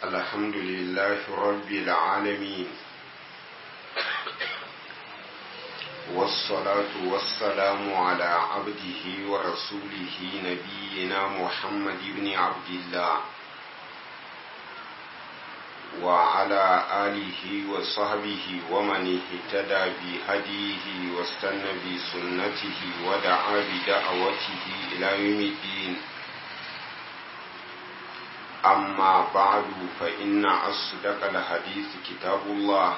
الحمد لله رب العالمين والصلاة والسلام على عبده ورسوله نبينا محمد بن عبد الله وعلى آله وصحبه ومن اهتدى بهديه واستنى بسنته ودعا بدعوته إلى يوم الدين. أما بعد فإن أصدق الحديث كتاب الله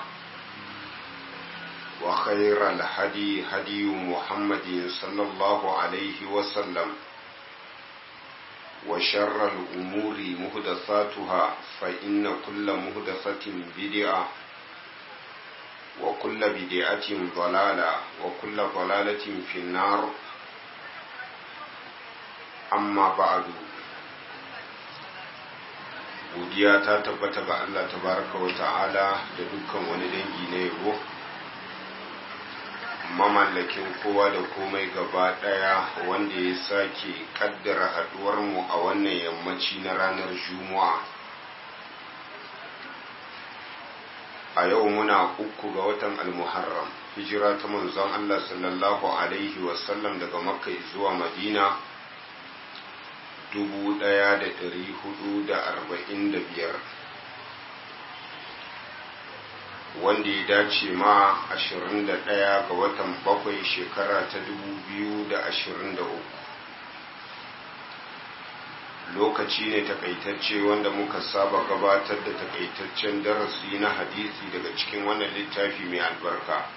وخير الهدي هدي محمد صلى الله عليه وسلم وشر الأمور محدثاتها فإن كل محدثة بدعة وكل بدعة ضلالة وكل ضلالة في النار. أما بعد godiya ta tabbata ga Allah tabaraka wa ta'ala da dukkan wani dangi na yabo, mamallakin kowa da komai gaba daya, wanda ya sake kaddara haduwar mu a wannan yammaci na ranar Juma'a. A yau muna 3 ga watan Al-Muharram, hijira ta manzon Allah sallallahu alaihi wasallam daga Makka zuwa Madina 1445, wanda ya dace ma 21 ga watan 7 shekara ta 2023. Lokaci ne takaitacce wanda muka saba gabatar da takaitaccen darasi na hadisi daga cikin wannan littafi mai albarka,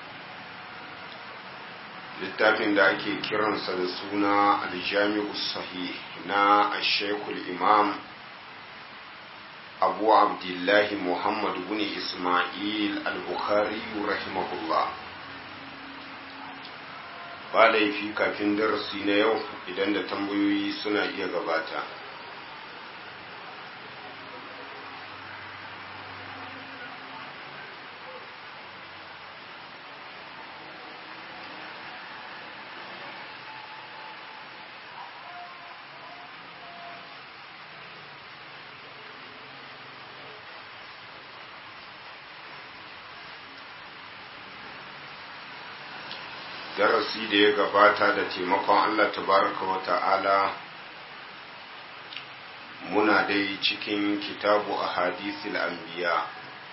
littafin da ake kiransa da suna aljami'u sahih na ashekul imam abu abdullahi muhammad bin ismail al-bukhari rahimahullah. Ba laifi kafin darasi na yau idan da tambayoyi suna iya gabata. Darasi da ya gabata da taimakon Allah tabaraka wa ta'ala muna dai cikin kitabu ahadithil anbiya,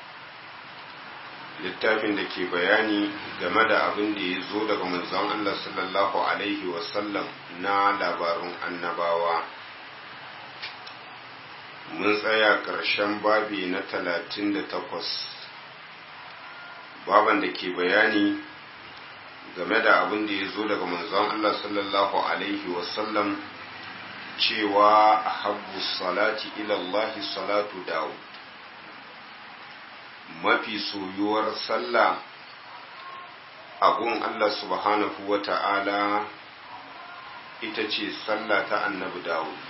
littafin da ke bayani game da abin da ya zo daga manzon Allah sallallahu alaihi wasallam na labarun annabawa. Mun tsaya ƙarshen babi na 38, baban da ke bayani game da abin da ya zo daga manzon Allah sallallahu alaihi wasallam cewa habbu salati ila Allah salatu Dawud, mafi soyuwar sallah a gun Allah subhanahu wa ta'ala ita ce sallah ta annabi Dawud,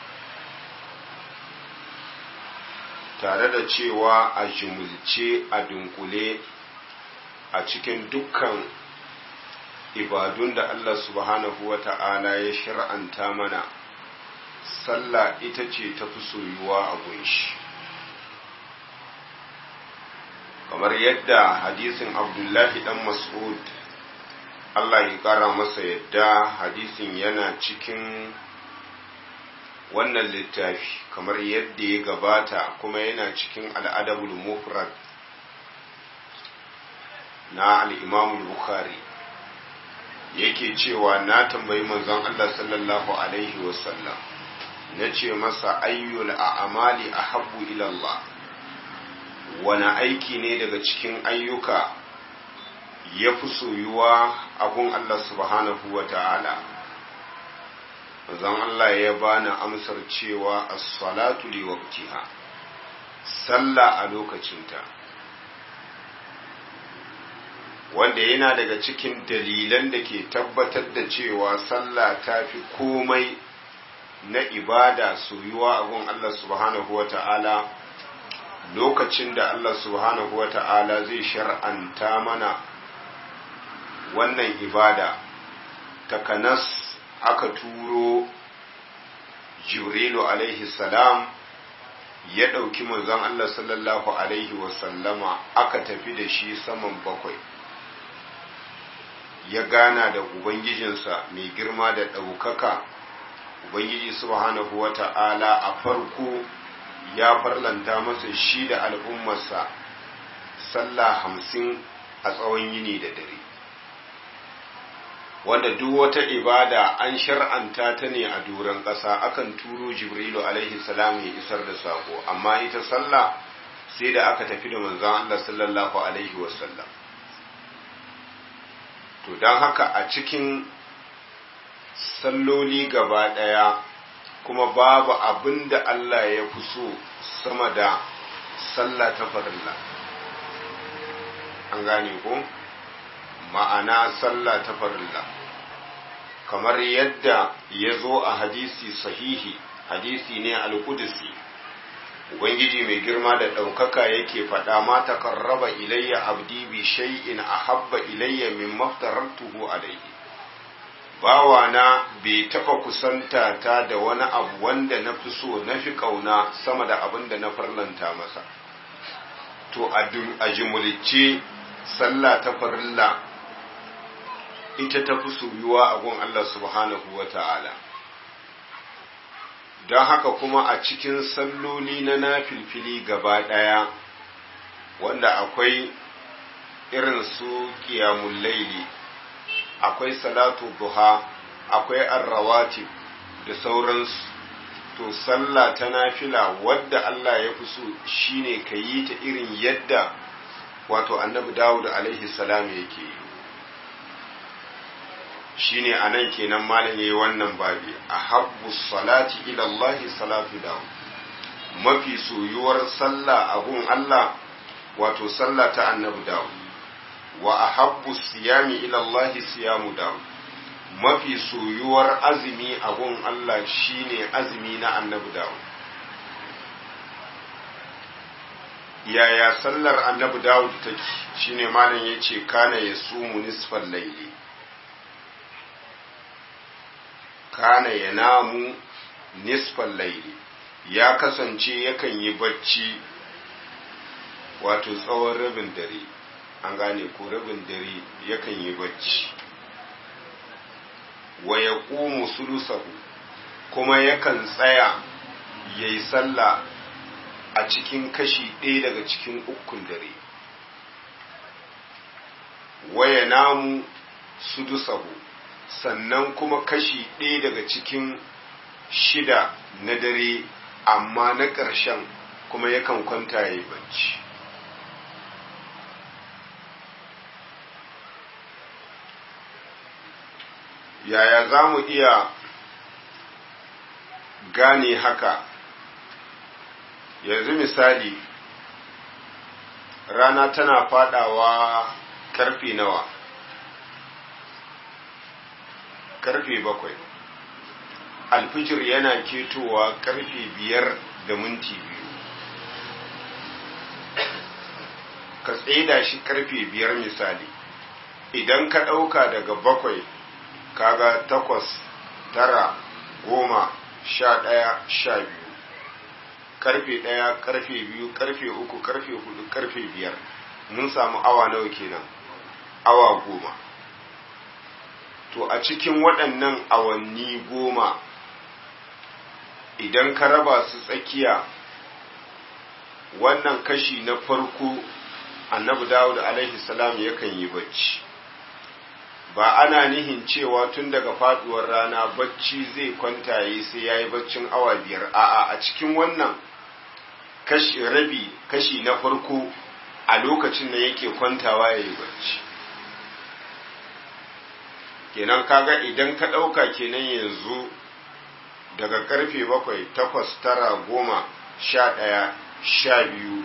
tare da cewa a jumulce a dunkule a cikin dukkan ibadun da Allah subhanahu wa ta'ala ya shir'anta mana, sallah ita ce ta fi soyuwa a gunshi. Kamar yadda hadisin Abdullahi dan Mas'ud, Allah ya ƙara masa yadda, hadisin yana cikin wannan littafi kamar yadda ya gabata, kuma yana cikin al'adabul mufrad na al'imamul Bukhari. Yake cewa na tambayi manzon Allah sallallahu alaihi wasallam, na ce masa ayyul a'amali ahabbu ila Allah, wani aiki ne daga cikin ayyuka ya fi soyuwa a gun Allah subhanahu wa ta'ala. Manzon Allah ya bani amsar cewa as-salatu li waqtiha, sallah a lokacinta, wanda yana daga cikin dalilan da ke tabbatar da cewa sallah ta fi komai na ibada soyuwa a gun Allah subhanahu wa ta'ala. Lokacin da Allah subhanahu wa ta'ala zai shar'anta mana wannan ibada, takanas aka turo Jibrilu alaihi salam ya ɗauki manzon Allah sallallahu alaihi wasallama aka tafi da shi saman bakwai, ya gana da ubangijinsa mai girma da ɗaukaka. Ubangiji subhanahu wata'ala a farko ya farlanta masa shi da al'ummarsa sallah 50 a tsawon yini da dare, wanda duk wata ibada an shar'anta ta ne a doron ƙasa, akan turo Jibrilu alaihi salam ya isar da sako, amma ita sallah sai da aka tafi da manzon Allah sallallahu alaihi wasallam. To don haka a cikin salloli gaba ɗaya kuma babu abin da Allah ya fi so sama da sallah ta farilla. An gane ko? Ma'ana sallah ta farilla. Kamar yadda ya zo a hadisi sahihi, hadisi ne al-Qudsi. Ubangiji mai girma da ɗaukaka yake faɗa, ma takarraba ilayya abdi bi shay'in ahabba ilayya mimma aftaratuhu alayhi. Bawana bai taɓa kusanta ta da wani abu wanda na fi so, na fi ƙauna sama da abin da na farlanta masa. To a jimulce sallah ta farilla ita ta fi soyuwa a gun Allah subhanahu wa ta'ala. Don haka kuma a cikin salloli na nafilfili gaba ɗaya, wanda akwai irin su ƙiyamun laili, akwai salatu duha, akwai arrawatib da sauransu, to sallah ta nafila wadda Allah ya fi so shine ka yi ta irin yadda wato annabi Dawud alaihi salam yake yi. Shine anan kenan malam yayi wannan babi, ahabbu salati ila Allah salatu Dawud, mafi soyuwar sallah a gun Allah wato sallah ta annabi Dawud. Wa ahabbu siyami ila Allah siyamu Dawud, mafi soyuwar azumi a gun Allah shine azumi na annabi Dawud. Yaya sallar annabi Dawud take? Shine malam yace kana yasumu nisfal layli, kana yanamu nisfal layli, ya kasance yakan yi bacci wato tsawon rabin dare. An gane ko rabin dare yakan yi bacci. Wa yaqumu sulusahu, kuma yakan tsaya yayi sallah a cikin kashi ɗaya daga cikin ukun dare. Wa yanamu sudusahu, sannan kuma kashi ɗaya daga cikin 6 na dare, amma na ƙarshen kuma yakan kwanta yayi bacci. Yaya za mu iya gane haka? Yanzu misali, rana tana fadawa karfe nawa? Karfe 7. Alfijir yana ketowa karfe 5:02. Ka tsaida shi karfe 5 misali. Idan ka ɗauka daga 7, kaga 8, 9, 10, 11, 12, karfe 1, karfe 2, karfe 3, karfe 4, karfe 5, mun samu awa nawa kenan? Awa 10. To a cikin waɗannan awanni 10, idan ka raba su tsakiya, wannan kashi na farko annabi Dawud alaihi salam yakan yi bacci. Ba ana nihin cewa tun daga faduwar rana bacci zai kwanta yi sai yayi baccin awa 5. A'a, a cikin wannan kashi na farko a lokacin da yake kwantawa yayi bacci. Kenan kaga idan ka ɗauka kenan yanzu daga karfe 7, 8, 9, 10, 11, 12,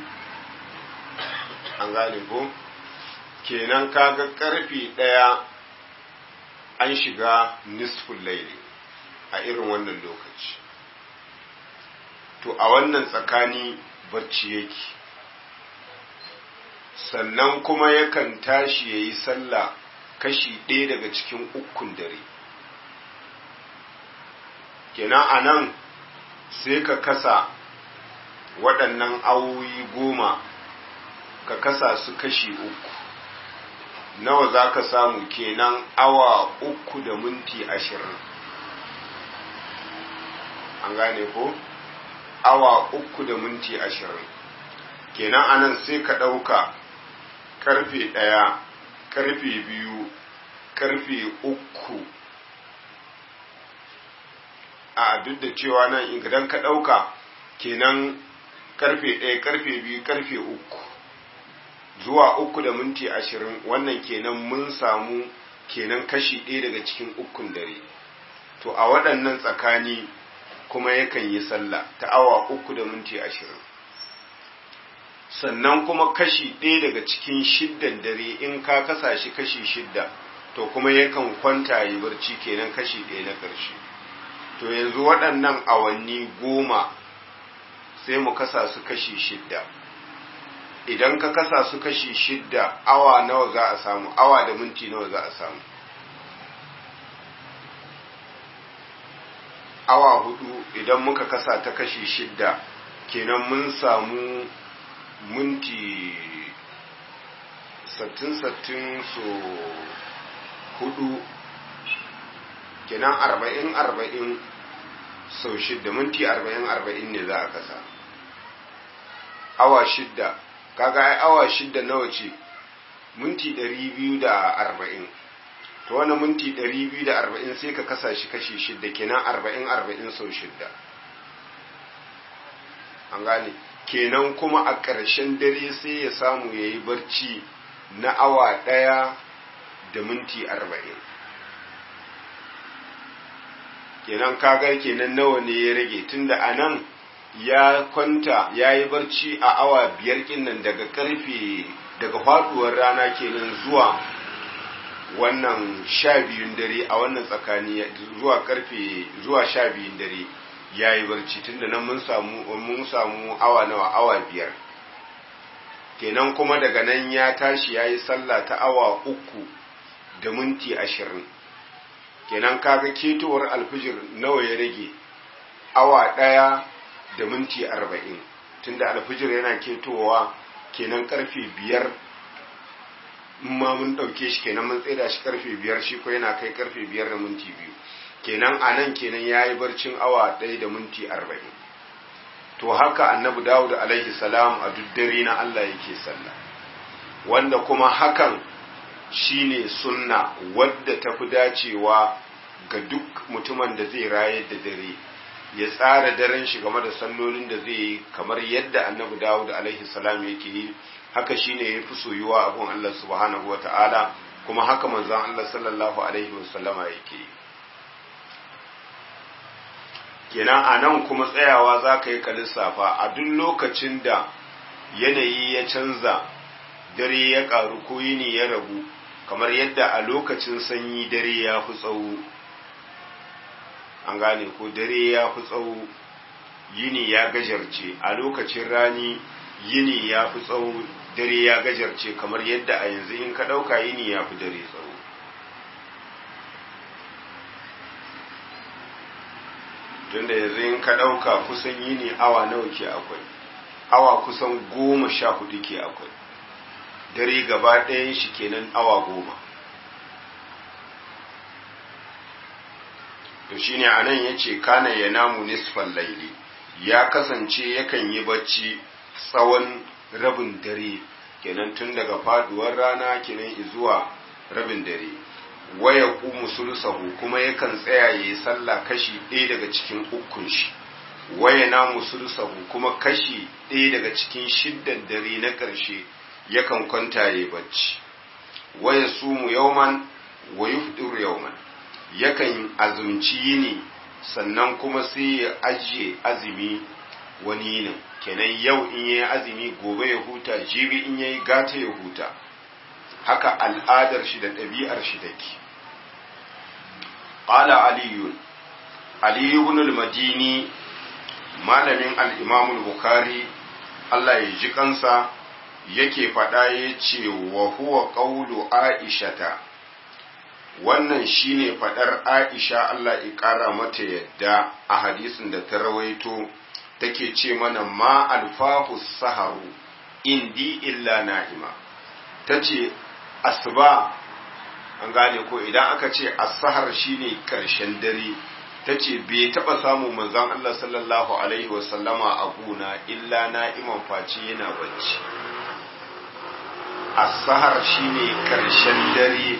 an gane ko? Kenan kaga karfe 1 an shiga nisful laili a irin wannan lokaci. To a wannan tsakani bacci yake, sannan kuma yakan tashi yayi sallah kashi 1 daga cikin 3 dare. Kenan anan sai ka kasa waɗannan awoyi 10 ka kasa su kashi 3 nawa za ka samu kenan awa 3 da minti 20 an gane ko awa 3 da minti 20 kenan anan sai ka ɗauka karfe 1 karfe 2 karfe 3 a duk da cewa nan idan ka ɗauka kenan karfe 1 karfe 2 karfe 3 zuwa 3 da minti 20 wannan kenan mun samu kenan kashi 1 daga cikin 3 dare to a waɗannan tsakani kuma yakan yi sallah ta awa 3 da minti 20 sannan kuma kashi 1 daga cikin 6 dare in ka kasa shi kashi 6 to kuma yakan kwanta yi barci kenan kashi 1 na ƙarshe to yanzu waɗannan awanni 10 sai mu kasa su kashi 6 idan ka kasa su kashi 6 awa nawa za a samu awa da minti nawa za a samu awa 4 idan muka kasa ta kashi 6 kenan mun samu minti 60 so 4 kenan 40 sau 6 minti 40 ne za a kasa awa 6 kaga ai awa 6 nawa ce minti 240 to wannan minti 240 sai ka kasa shi kashi 6 kenan 40 sau 6 an gane kenan kuma a ƙarshen dare sai ya samu yayi barci na awa 1 da minti 40 kenan kaga kenan nawa ne ya rage tunda anan ya kwanta ya yi barci a awa 5 kinnan daga faduwar rana kenan zuwa wannan 12 dare a wannan tsakani zuwa 12 dare ya yi barci tunda nan mun samu awa nawa awa 5 kenan kuma daga nan ya tashi ya yi sallah ta awa 3 da minti 20 kenan kaga ketowar alfijir nawa ya rage awa 1 da minti 40 tunda alfijir yana ketowa kenan karfe 5 ma mun dauke shi kenan mun tsaida shi karfe 5 shi ko yana kai karfe 5 da minti 2 kenan anan kenan yayi barcin awa 1 da minti 40 to haka annabi Dawud alaihi salam a duk dare na Allah yake sallah wanda kuma hakan shine sunna wadda tafi dacewa ga duk mutumin da zai raye da dare ya tsara daren shi game da sallolin da zai yi kamar yadda annabi Dawud alaihi salam yake yi haka shine yafi soyuwa a gun Allah subhanahu wataala kuma haka manzon Allah sallallahu alaihi wasallama yake yi kenan anan kuma tsayawa zaka yi lissafa a duk lokacin da yanayi ya canza dare ya karu ko yini ya ragu kamar yadda a lokacin sanyi dare ya fi tsawo an gane ko dare ya fi tsawo yini ya gajarce a lokacin rani yini ya fi tsawo dare ya gajarce kamar yadda a yanzu in ka ɗauka yini ya fi dare tsawo tunda yanzu in ka ɗauka kusan yini awa nawa ke akwai awa kusan 14 ke akwai dare gaba ɗayan shi kenan awa 10 to shine anan yace kana yanamu nisfal layli ya kasance yakan yi bacci tsawon rabin dare kenan tun daga faduwar rana kenan zuwa rabin dare waya qumu sulusahu kuma yakan tsaya yayi sallah kashi 1 daga cikin 3 shi waya namu sulusahu kuma kashi 1 daga cikin 6 dare na ƙarshe yakan kwanta yayi bacci waya sumu yawman wa yufdiru yawman yakan azumci yini sannan kuma sai ya ajiye azumi wani yinin kenan yau in yayi azumi gobe ya huta jibi in yayi gata ya huta haka al'adar shi da ɗabi'ar shi take qala ali ibn al-madini malamin al-imam al-bukhari Allah ya ji kansa yake faɗa yace wa huwa qawlu aishata wannan shine fadar Aisha Allah ya kara mata yadda a hadisin da ta rawaito take ce mana ma alfahu saharu indi illa na'ima, ta ce asuba, an gane ko idan aka ce as-sahar shine karshen dare, ta ce bai taɓa samun manzon Allah sallallahu alaihi wasallama a guna illa na'iman face yana bacci. as-sahar shine karshen dare,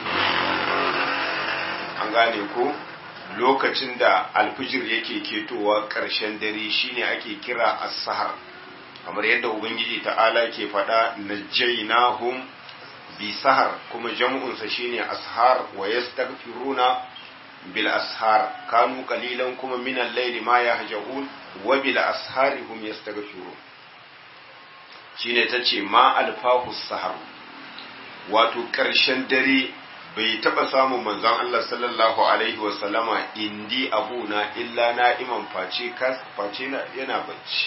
an gane ko lokacin da alfijir yake ketowa karshen dare shine ake kira as-sahar, kamar yadda ubangiji ta'ala ke faɗa najjaynahum bi sahar, kuma jam'unsa shine ashar wa yastaghfiruna bil ashar kanu qalilan kuma min al-layli ma yahjahun wa bil ashari hum yastaghfirun. Shine tace ma alfahu sahar, wato ƙarshen dare bai taɓa samun manzon Allah sallallahu alaihi wa sallama indi abuna illa na'iman face yana bacci.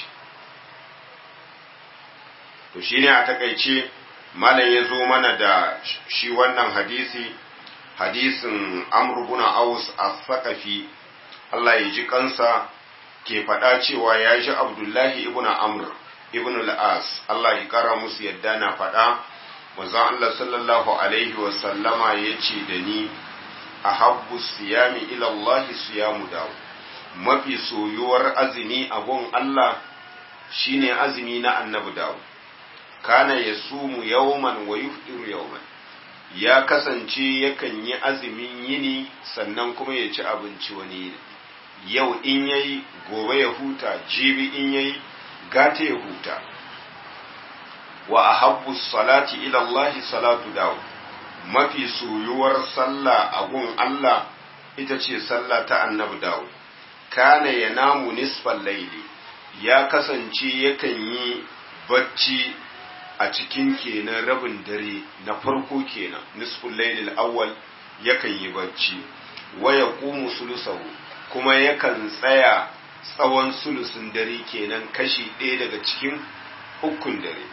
To shine a takaice malam ya zo mana da shi wannan hadisin Amr ibn Aus as-Saqafi, Allah ya ji kansa, ke faɗa cewa ya ji Abdullahi ibn Amr ibn al-As, Allah ya kara musu yadda, na faɗa manzon Allah sallallahu alaihi wa sallama yace da ni ahabbu siyami ila Allah siyamu dawo, mafi soyuwar azumi a gun Allah shine azumi na annabi dawo. Kana yasumu yawman wa yufṭiru yawman, ya kasance yakan yi azumin yini sannan kuma ya ci abinci wani yini. Yau in yayi gobe ya huta, jibi in yayi gata ya huta. Wa ahabbu salati ila Allah salatu dawo, mafi soyuwar sallah a gun Allah ita ce sallah ta annabi dawo. Kana yanamu nisfal layli, ya kasance yakan yi bacci a cikin kenan rabin dare na farko kenan, nisful laylil awwal yakan yi bacci, wa yaqumu sulusahu, kuma yakan tsaya tsawon sulusun dare kenan kashi ɗaya daga cikin ukun dare,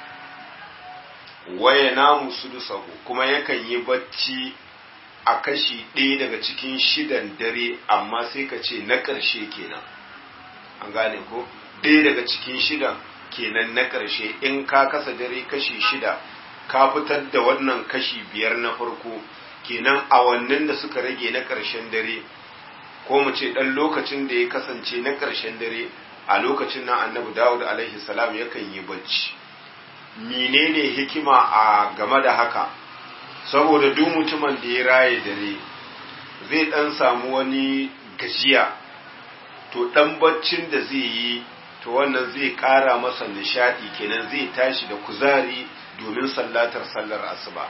wa yanamu sulusahu, kuma yakan yi bacci a kashi ɗaya daga cikin shidan dare, amma sai ka ce na ƙarshe kenan, an gane ko ɗaya daga cikin shidan kenan na ƙarshe. In ka kasa dare kashi shida, ka fitar da wannan kashi biyar na farko, kenan awannin da suka rage na ƙarshen dare, ko mu ce ɗan lokacin da ya kasance na ƙarshen dare, a lokacin nan annabi Dawud alaihi salam yakan yi bacci. Menene hikima a game da haka? Saboda duk mutumin da ya raye dare zai ɗan samu wani gajiya, to ɗan baccin da zai yi, to wannan zai ƙara masa nishadi, kenan zai tashi da kuzari domin sallatar sallar asuba.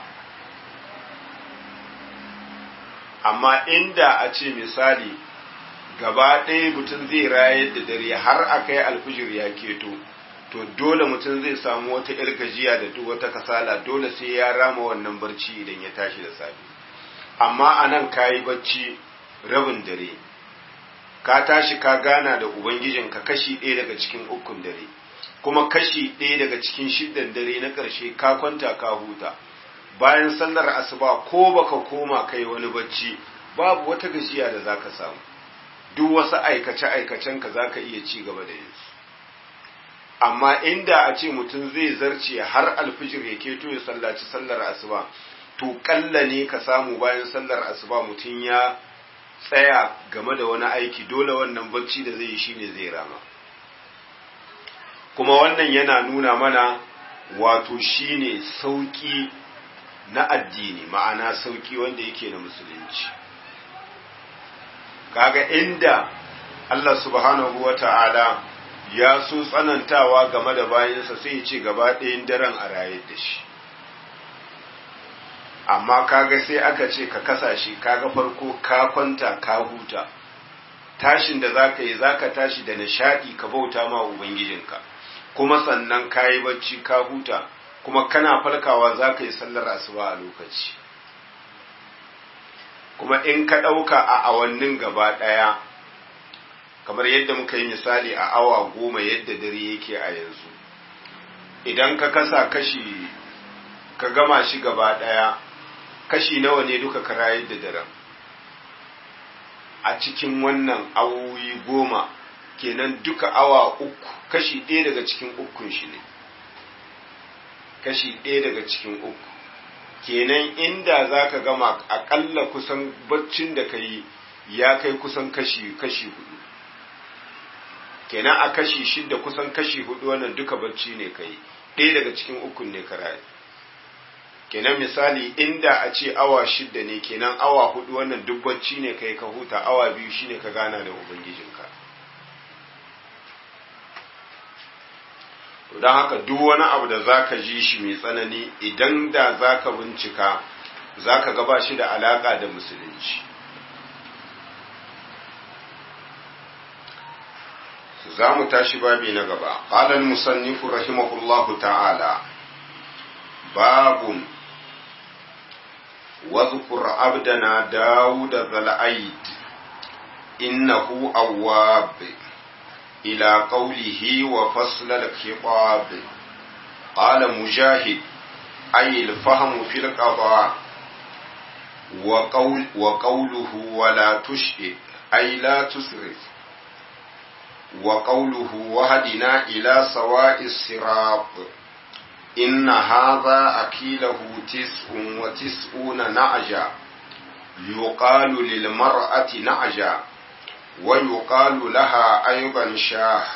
Amma inda a ce misali gaba ɗaya mutum zai rayar da dare har a kai alfijir ya keto, to dole mutum zai samu wata ‘yar gajiya da duk wata kasala, dole sai ya rama wannan barci idan ya tashi da safe. Amma a nan ka yi barci rabin dare, ka tashi ka gana da Ubangijinka kashi ɗaya daga cikin ukun dare, kuma kashi ɗaya daga cikin shidan dare na ƙarshe ka kwanta ka huta. Bayan sallar asuba ko baka koma kai wani bacci, babu wata gajiya da zaka samu, duk wasu aikace-aikacen ka zaka iya ci gaba da yinsu. Amma inda a ce mutum zai zarce har alfijir ya keto ya sallaci sallar asuba, to kalla ne ka samu bayan sallar asuba mutum ya tsaya game da wani aiki, dole wannan bacci da zai yi shine zai rama. Kuma wannan yana nuna mana wato shine sauki na addini, ma'ana sauki wanda yake na musulunci. Kaga inda Allah subhanahu wata'ala ya so tsanantawa game da bayansa, sai ya ce gaba ɗayan daren a rayar da shi. Amma kaga sai aka ce ka kasa shi, kaga farko ka kwanta ka huta, tashin da zaka yi zaka tashi da nishadi ka bauta ma ubangijinka, kuma sannan ka yi bacci ka huta, kuma kana falkawa zaka yi sallar asuba a lokaci. Kuma in ka ɗauka a awannin gaba ɗaya, kamar yadda muka yi misali a awa 10 yadda dare yake a yanzu, idan ka kasa kashi ka gama shi gaba ɗaya, kashi nawa ne duka ka rayar da daren a cikin wannan awoyi 10 kenan duka awa uku kashi ɗaya daga cikin ukun shi ne, kashi ɗaya daga cikin uku. Kenan inda za ka gama aƙalla kusan baccin da ka yi ya kai kusan kashi hudu, kenan a kashi shida kusan kashi hudu wannan duka bacci ne ka yi, ɗaya daga cikin ukun ne ka rayu. Kenan misali inda a ce awa shida ne, kenan awa hudu wannan duk bacci ne ka yi ka huta, awa biyu shine ka gana da Ubangijinka. Don haka duk wani abu da za ka ji shi mai tsanani, idan da za ka bincika za ka gaba shi da alaƙa da musulunci. za mu tashi babi na gaba. Qala al-musannif rahimahullahu ta'ala, babun wadhkur abdana Dawud dhal-aid innahu awwab ila qawlihi wa fasl al-khitab. Qala Mujahid ay al-fahm fi al-qada wa qawluhu wa la tushrik ay la tusrif وقوله وهدنا إلى سواء الصراط إن هذا أكيله 99 نعجة يقال للمرأة نعجة ويقال لها أيضا شاه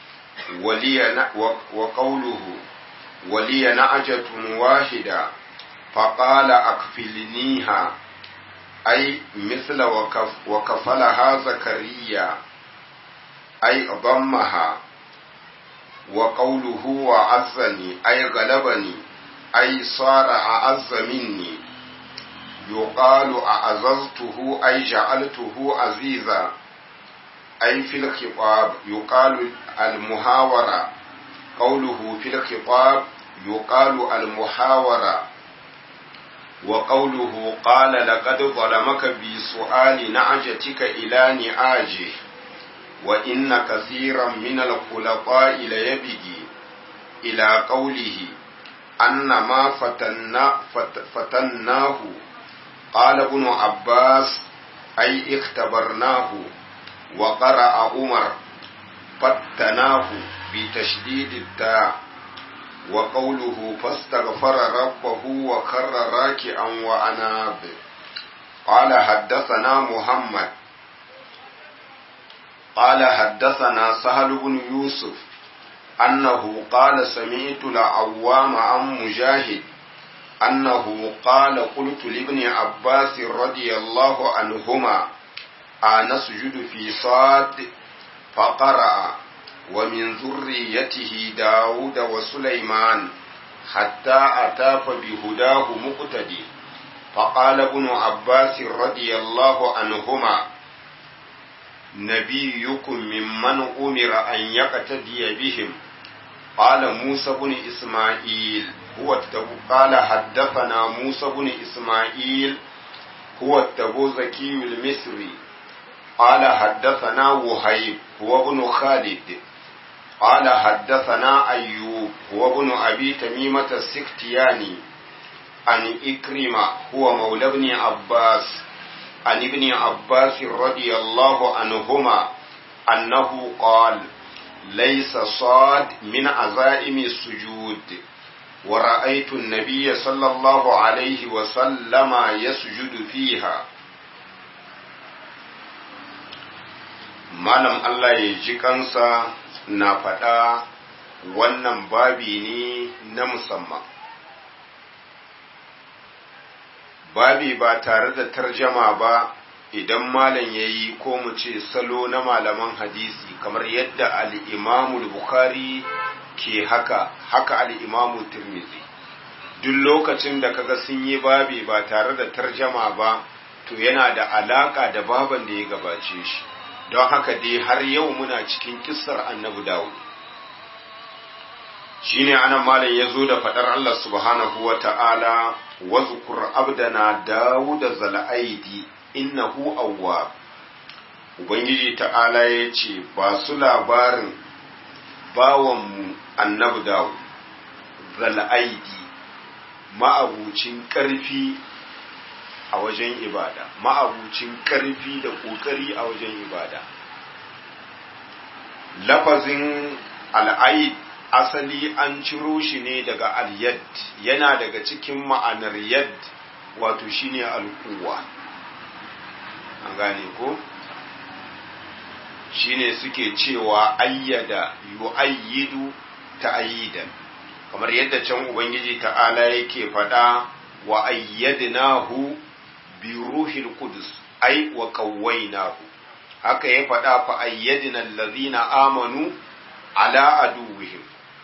وقوله ولي نعجة واحدة فقال أكفلنيها أي مثل وكفلها زكريا أي ضمها. وقوله وعزني أي غلبني أي صار أعز مني. يقال أعززته أي جعلته عزيزا أي في الخطاب. يقال المحاورة. قوله في الخطاب يقال المحاورة. وقوله قال لقد ظلمك بسؤال نعجتك إلى نعاجه وإن كثيرا من الخلطاء ليبغي إلى قوله أن ما فتناه. قال ابن عباس أي اختبرناه. وقرأ عمر فتناه بتشديد التاء. وقوله فاستغفر ربه وخر راكعا وأناب. قال حدثنا محمد قال حدثنا سهل بن يوسف أنه قال سمعت العوام عن مجاهد أنه قال قلت لابن عباس رضي الله عنهما أنسجد في صاد فقرأ ومن ذريته داود وسليمان حتى أتى فبهداه مقتدي. فقال ابن عباس رضي الله عنهما نبيكم ممن أمر أن يقتدي بهم. قال موسى بن إسماعيل قال حدثنا موسى بن إسماعيل هو التبوذكي المصري قال حدثنا وهيب هو ابن خالد قال حدثنا أيوب هو ابن أبي تميمة السختياني عن إكرمة هو مولى ابن عباس عن ابن عباس رضي الله عنهما أنه قال ليس صاد من عزائم السجود ورأيت النبي صلى الله عليه وسلم يسجد فيها. malam Allah ya ji kansa na faɗa wannan babi ne na musamman, babi ba tare da tarjama ba. Idan malam ya yi ko mu ce salo na malaman hadisi kamar yadda al'imamu Bukhari ke haka al'imamu Tirmidhi, duk lokacin da kaga sun yi babi ba tare da tarjama ba to yana da alaka da baban da ya gabace shi. Don haka dai har yau muna cikin kissar annabi Dawud. Shine anan malam ya zo da faɗar Allah subhanahu wa ta'ala wa zukur abdana Dawud zal'aidi innahu awwab. Ubangiji ta'ala ya ce ba su labarin bawanmu annabi Dawud zal'aidi, ma'abucin ƙarfi a wajen ibada, ma'abucin ƙarfi da ƙoƙari a wajen ibada. lafazin al'aid asali an ciro shi ne daga al-yad, yana daga cikin ma'anar yad wato shine al-quwwa. An gane ko? Shine suke cewa ayyada yu'ayyidu ta'yidan, kamar yadda can ubangiji ta'ala yake faɗa wa ayyadnahu bi ruhil qudus ay wa qawwaynahu, haka ya faɗa fa ayyadna allazina amanu ala aduwwihim.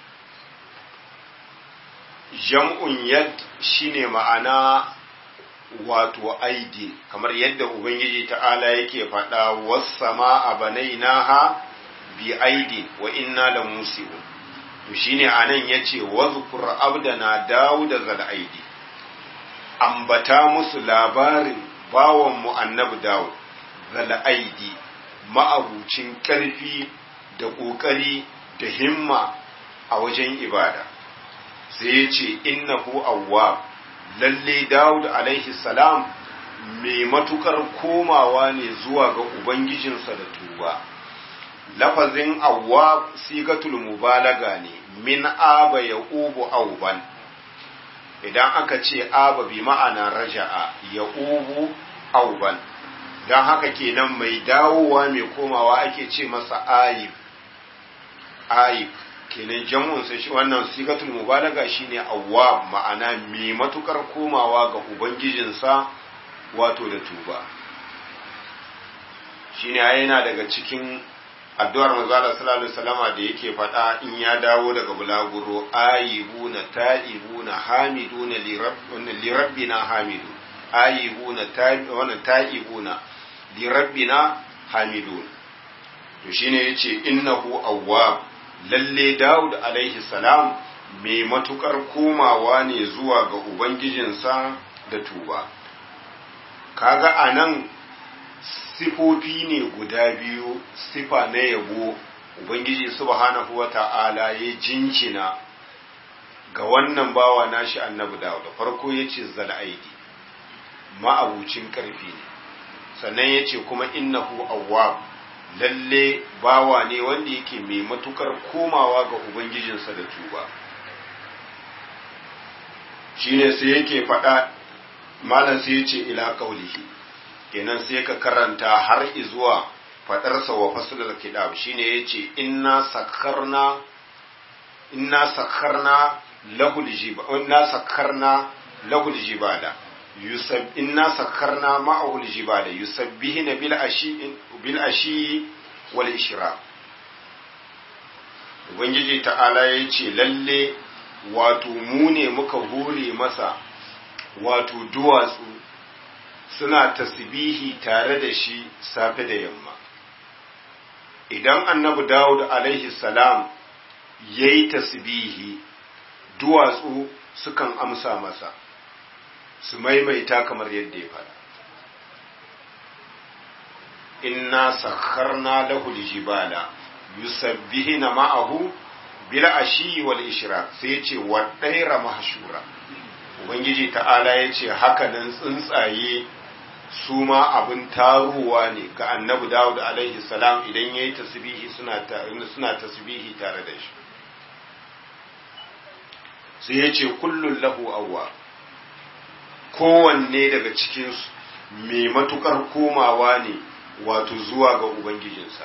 Jam'un yad shine ma'ana wato aidi, kamar yadda ubangiji ta'ala yake faɗa was-samaa banainaha bi aidi wa inna lamusibun. To shine anan yace wazkur abdana Dawud zal aidi, ambata musu labarin bawan mu annabi Dawud zal aidi, ma'abucin ƙarfi da ƙoƙari da himma a wajen ibada. Sai yace innahu awwab, lalle Dawud alaihi salam mai matukar komawa ne zuwa ga ubangijinsa da tuba. Lafazin awwab sigatul mubalaga ne min aba ya ubu auban. Idan aka ce aba bi ma'ana raja'a, ya ubu auban, don haka kenan mai dawowa mai komawa ake ce masa ayib. Ayib kenan jam'unsa shi wannan sigatul mubalaga shine awwab, ma'ana mai matukar komawa ga ubangijinsa wato da tuba. Shine yana daga cikin addu'ar manzala sallallahu alaihi wasallama da yake faɗa in ya dawo daga bulaguro, ayibuna ta'ibuna hamiduna li rabbina hamidu, ayibuna ta'ibuna li rabbina hamidun. To shine yace innahu awwab, lalle Dawud alaihi salam mai matukar komawa ne zuwa ga ubangijinsa da tuba. Kaga anan sifofi ne guda biyu, sifa na yabo ubangiji subhanahu wata'ala ya jinjina ga wannan bawa nashi annabi Dawud. Da farko yace zal aidi, ma'abucin karfi ne, sannan yace kuma innahu awwab, lalle bawa ne wanda yake mai matukar komawa ga ubangijinsa da tuba. Shine sai yake faɗa malam sai yace ila qaulihi, kenan sai ka karanta har izuwa fadarsa wa faslul kitab. Shine yace inna sakharna lahul jibala inna sakharna ma'ahul jibala yusabbihuna bil ashi wal ishraq. Ubangiji ta'ala yace lalle wato mu ne muka hore masa wato duwatsu suna tasbihi tare da shi safe da yamma. Idan annabi Dawud alaihi salam yayi tasbihi, duwatsu sukan amsa masa su maimaita kamar yadda ya faɗa. Inna sakharna lahu aljibala yusabbihuna ma'ahu bil ashi wal ishraq, sai yace wa daira mahshura. Ubangiji ta'ala yace haka nan tsuntsaye su ma abin taruwa ne ga annabi Dawud alaihi salam, idan yayi tasbihi suna tasbihi tare da shi. Sai yace kullun lahu awwa, kowanne daga cikin su mai matukar komawa ne wato zuwa ga ubangijinsa.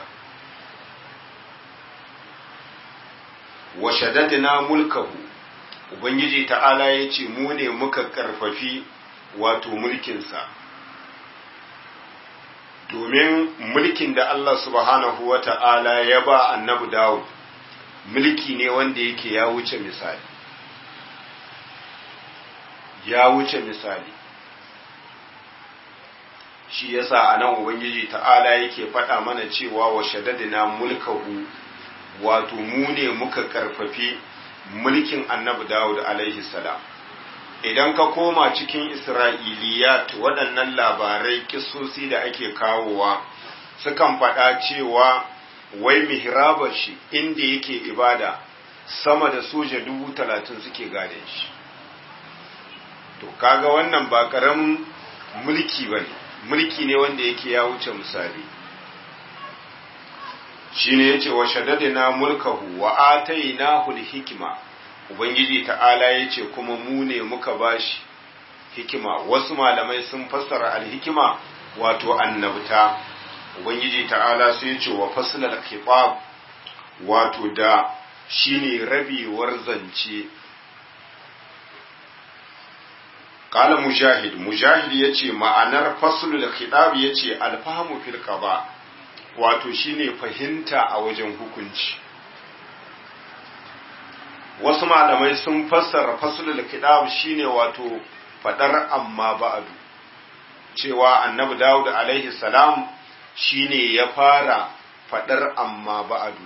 Wa shaddadna mulkahu, ubangiji ta'ala yace mu ne muka karfafi wato mulkinsa. Domin mulkin da Allah subhanahu wa ta'ala ya ba annabi Dawud, mulki ne wanda yake ya wuce misali. Ya wuce misali. Shi yasa a nan Ubangiji ta'ala yake faɗa mana cewa wa shaddadina mulkahu, wato mu ne muka karfafi mulkin annabi Dawud alaihi salam. Idan ka koma cikin Isra'iliyat, waɗannan labarai kisosi da ake kawowa sukan faɗa cewa wai mihrabar shi inda yake ibada sama da soja 30,000 suke gadon shi. To kaga wannan ba ƙaramin mulki ba ne, mulki ne wanda yake ya wuce misali. shine yace wa shaddadna mulkahu wa atainahu al-hikma ubangiji ta'ala yace kuma mu ne muka bashi hikima. Wasu malamai sun fassara al-hikma wato annabta. Ubangiji ta'ala sai yace wa fasl al-khitab wato da shine rabewar zance. Qala mujahid yace ma'anar faslul khitab yace al-fahmu fil qada wato shine fahimta a wajen hukunci. Wasu malamai sun fassara faslul khitab shine wato fadar amma ba'du, cewa annabi Dawud alaihi salam shine ya fara fadar amma ba'du.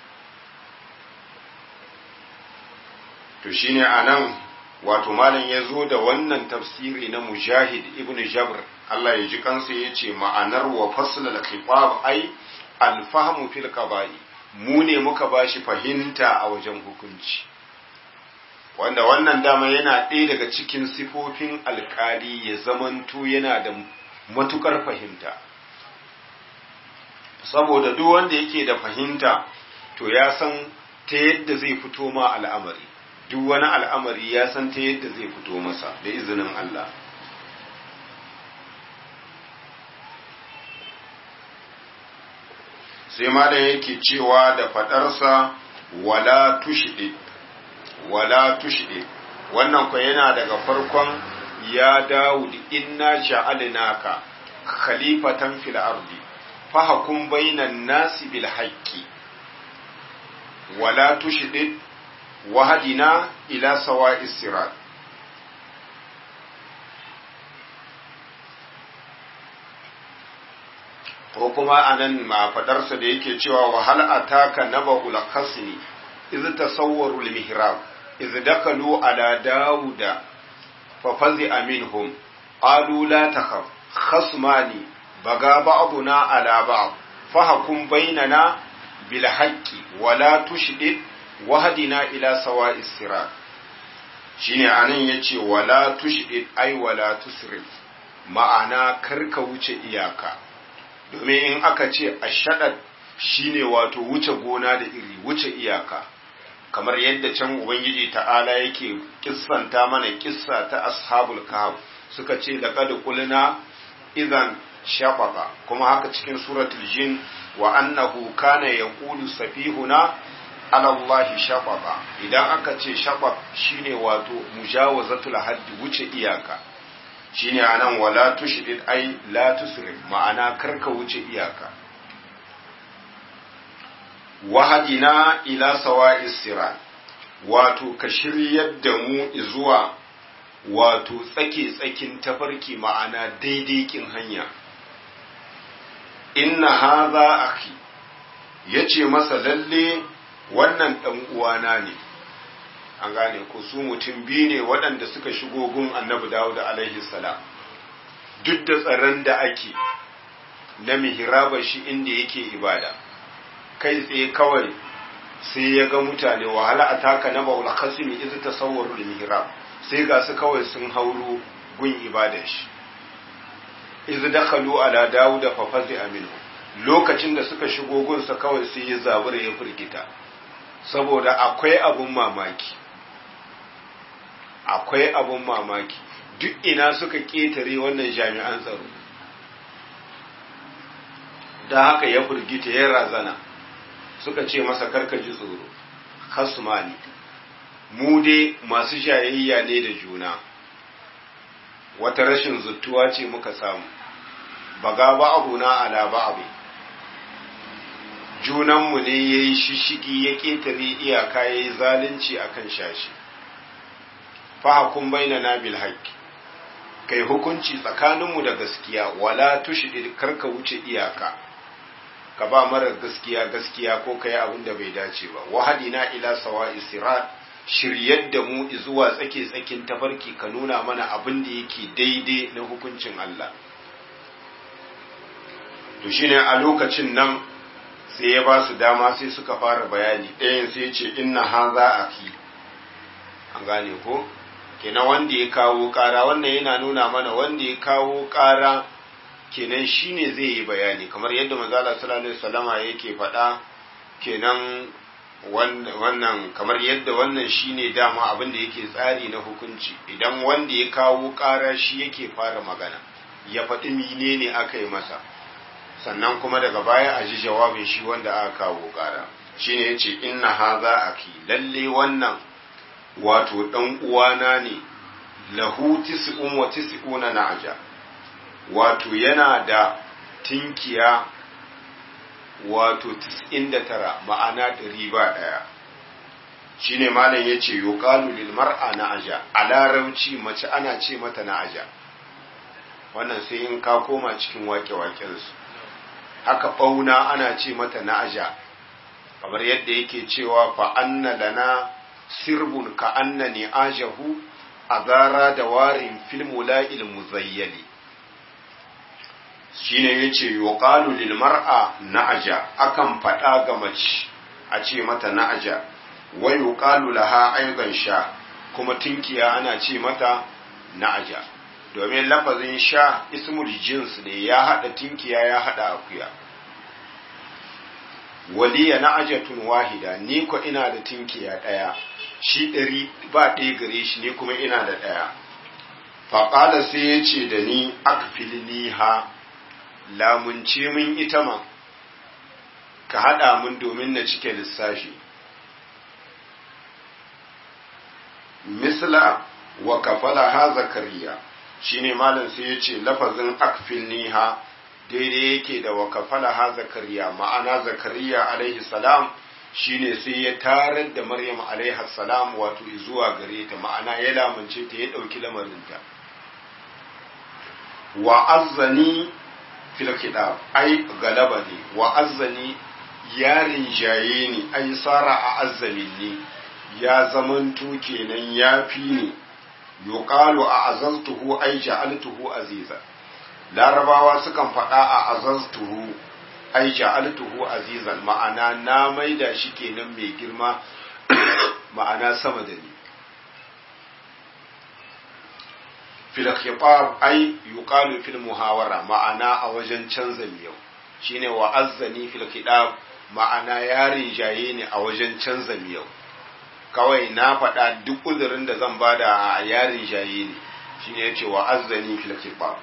To shine anan wato malam ya zo da wannan tafsiri na Mujahid ibn Jabr, Allah ya ji kansa ya ce ma'anar wa fasl al-khitab ai al-fahmu fil qada'i, mu ne muka bashi fahimta a wajen hukunci, wanda wannan dama yana ɗaya daga cikin sifofin alƙali ya zamanto yana da matukar fahimta, saboda duk wanda yake da fahimta to ya san ta yadda zai fito ma al'amari, duk wani al'amari ya san ta yadda zai fito masa da izinin Allah. Sai ma da yake cewa da faɗarsa wala tushɗe, wannan kwa yana daga farkon ya Dawud inna ja'alnaka khalifatan fil ardi fahkum bainan nasi bil haqqi wala tushɗe wahadina ila sawa'is sirat. Ko kuma anan ma fadarsa da yake cewa wa hal ataka naba'ul khasmi iz tasawwaru al mihrab iz dakalu ala dauda fa fazi'a minhum qalu la takhaf khasmani baga ba'duna ala ba'd fahkum bainana bil haqqi wala tushdid wahdina ila sawa'is sirat. Shine anan yace wala tushdid ai wala tusrif, ma'ana karka wuce iyaka, domin in aka ce ashadad shine wato wuce gona da iri, wuce iyaka, kamar yadda can ubangiji ta'ala yake kissanta mana kissa ta ashabul kahf, suka ce laqad qulna idan shafaqa, kuma haka cikin suratul jin wa annahu kana yaqulu safihuna ala Allah shafaqa. Idan aka ce shafaq shine wato mujawazatul haddi, wuce iyaka, shine anan wala tushdid ai la tusrif, ma'ana karka wuce iyaka. Wahadina ila sawa'is sirat, wato ka shiryar da mu zuwa wato tsake-tsakin tafarki, ma'ana daidaikin hanya. Inna hadha akhi, yace masa lalle wannan dan uwana ne. An gane ko su mutum biyu ne waɗanda suka shigo gun annabi Dawud alaihi salam, duk da tsaron da ake na mihrabar shi inda yake ibada, kai tsaye kawai sai ya ga mutane wahala ataka na ba'ul khasimi iz tasawwaru al mihrab, sai ga su kawai sun hauro gun ibadar shi. Iz dakhalu ala Dawud fa fazi'a minhu, lokacin da suka shigo gunsa kawai sai ya zabura ya firgita, saboda akwai abun mamaki, akwai abun mamaki, duk ina suka ƙetare wannan jami'an tsaro, da haka ya firgita ya razana, suka ce masa karka ji tsoro, hasmani mu dai masu jayayya ne da juna, wata rashin zuttuwa ce muka samu, baga ba'abuna ala ba'abi, junanmu ne ya yi shishigi ya ƙetare iyaka ya yi zalunci a kan shashi. Fahakun baina na bil haƙƙi, kai hukunci tsakaninmu da gaskiya, wala tushidid karka wuce iyaka, ka ba mara gaskiya gaskiya ko ka yi abin da bai dace ba. Wahadina ila sawa'i sirat, shiryar da mu zuwa tsake-tsakin tafarki, ka nuna mana abin da yake daidai na hukuncin Allah. To shine a lokacin nan sai ya ba su dama sai suka fara bayani, ɗayan sai ya ce inna haza aki, an gane ko kenan wanda ya kawo ƙara, wannan yana nuna mana wanda ya kawo ƙara kenan shine zai yi bayani, kamar yadda manzo Allah sallallahu alaihi wasallama yake faɗa kenan wannan kamar yadda wannan shine dama abin da yake tsari na hukunci, idan wanda ya kawo ƙara shi yake fara magana ya faɗi menene aka yi masa, sannan kuma daga baya a ji jawabin shi wanda aka kawo ƙara. Shine yace inna haza aki, lalle wannan wato dan uwana ne, lahu tis'un wa tis'una na'ja, wato yana da tinkiya wato 99 ma'ana 101. shine malam yace yuqalu lil mar'a na'ja, a larabci mace ana ce mata na'ja. wannan sai in ka koma cikin wake-waken su. haka bauna ana ce mata na'ja, kamar yadda yake cewa fa anna lana sirbun ka annani ajahu azara da warin fil mula'il muzayyali. shine yace yuqalu lil mar'a na'ja, akan fada ga mace a ce mata na'ja, wa yuqalu laha aidan sha, kuma tinkiya ana ce mata na'ja, domin lafazin sha ismul jins ne, ya hada tinkiya ya hada akuya. waliya na'jatun wahida, ni ko ina da tinkiya daya, shi 100 ba ɗaya gare shi, ne kuma ina da daya. faqala sai yace da ni akfilniha, lamunce min ita ma ka haɗa mun domin na cike lissafi. misla wa kafala ha zakariya, shine malam sai ya ce lafazin akfilniha daidai yake da wa kafala ha zakariya, ma'ana zakariya alaihi salam shine sai ya tarar da maryam alaihi salam wato zuwa gare ta, ma'ana ya lamunce ta, ya ɗauki lamarinta. wa azzani fil kitab, ai galaba ne, wa azzani yarin jaye ni, ai sara a azzamin ni, ya zamanto kenan ya fi ni. yuqalu a azaztuhu ai ja'altuhu aziza, larabawa sukan faɗa a azaztuhu ai ja'altuhu azizan, ma'ana na maida shi kenan mai girma, ma'ana sama da ni. fil khitab ai yuqalu fil muhawara, ma'ana a wajen canza miyau, shine wa azzani fil khitab, ma'ana yarin jaye ne a wajen canza miyau. kawai na faɗa duk uzurin da zan bada a yarin jaye ne, shine yace wa azzani fil khitab.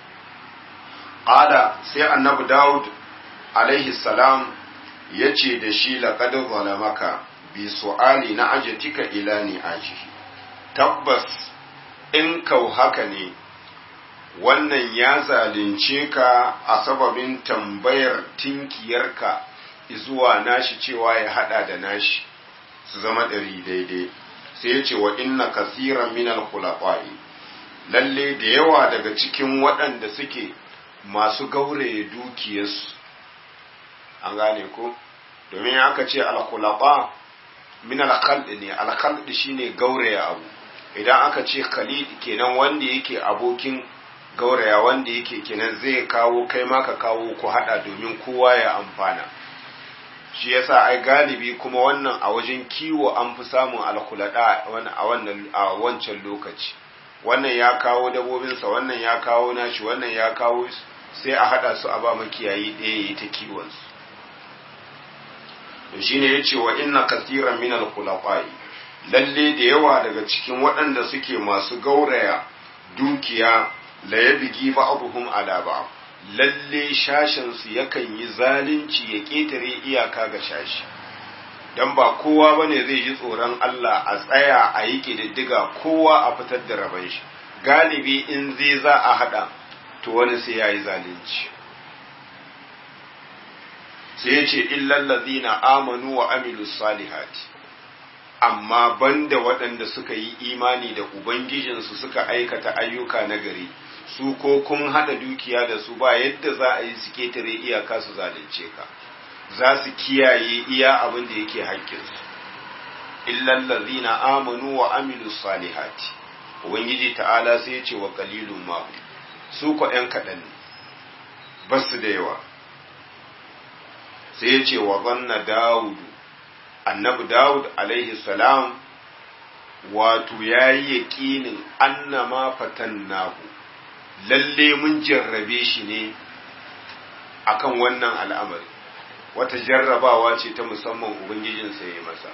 qala sai annabi Dawud alaihi salam yace da shi laqad zalamaka bi su'ali na ajatika ila ni aji, tabbas in kau haka ne wannan ya zalunce ka a sababin tambayar tinkiyarka zuwa nashi cewa ya hada da nashi su zama 100 daidai. sai ya ce wa inna kasiran minal khulafa'i, lalle da yawa daga cikin waɗanda suke masu gauraye dukiyarsu, an gane ko, domin aka ce al-khulafa min al-khald ne, al-khald shine gauraya abu, idan aka ce khalid kenan wanda yake abokin gauraya, wanda yake kenan zai kawo kai ma ka kawo ku hada domin kowa ya amfana. shi yasa ai galibi kuma wannan a wajen kiwo an fi samun alkulada a wancan lokaci, wannan ya kawo dabobinsa, wannan ya kawo nashi, wannan ya kawo, sai a hada su a ba makiyayi ɗaya yi ta kiwonsu. to shine yace wa inna kasiran min al-khulaqai, lalle da yawa daga cikin waɗanda suke masu gauraya dukiya, la yabgi ba'dhum ala ba'd, lalle shashin su yakan yi zalunci ya ketare iyaka ga shashi, dan ba kowa bane zai ji tsoron Allah a tsaya a yi kididdiga kowa a fitar da raban shi. galibi in zai za a hada to wani sai yayi zalunci. sai yace illal ladina amanu wa amilus salihati, amma banda waɗanda suka yi imani da Ubangijinsu suka aikata ayyuka na gari, su ko kun haɗa dukiya da su ba yadda za a yi su ketare iyaka su zalunce ka, za su kiyaye iya abin da yake haƙƙinsu. illal ladzina amanu wa amilus salihati, Ubangiji ta'ala sai ya ce wa qalilun ma, su ko ƴan kaɗan ne, ba su da yawa. sai ya ce wa zanna Dawudu, annabi Dawud alaihi salam wato ya yi yaƙinin annama fatannahu, lalle mun jarrabe shi ne akan wannan al'amari, wata jarrabawa ce ta musamman ubangijinsa ya masa.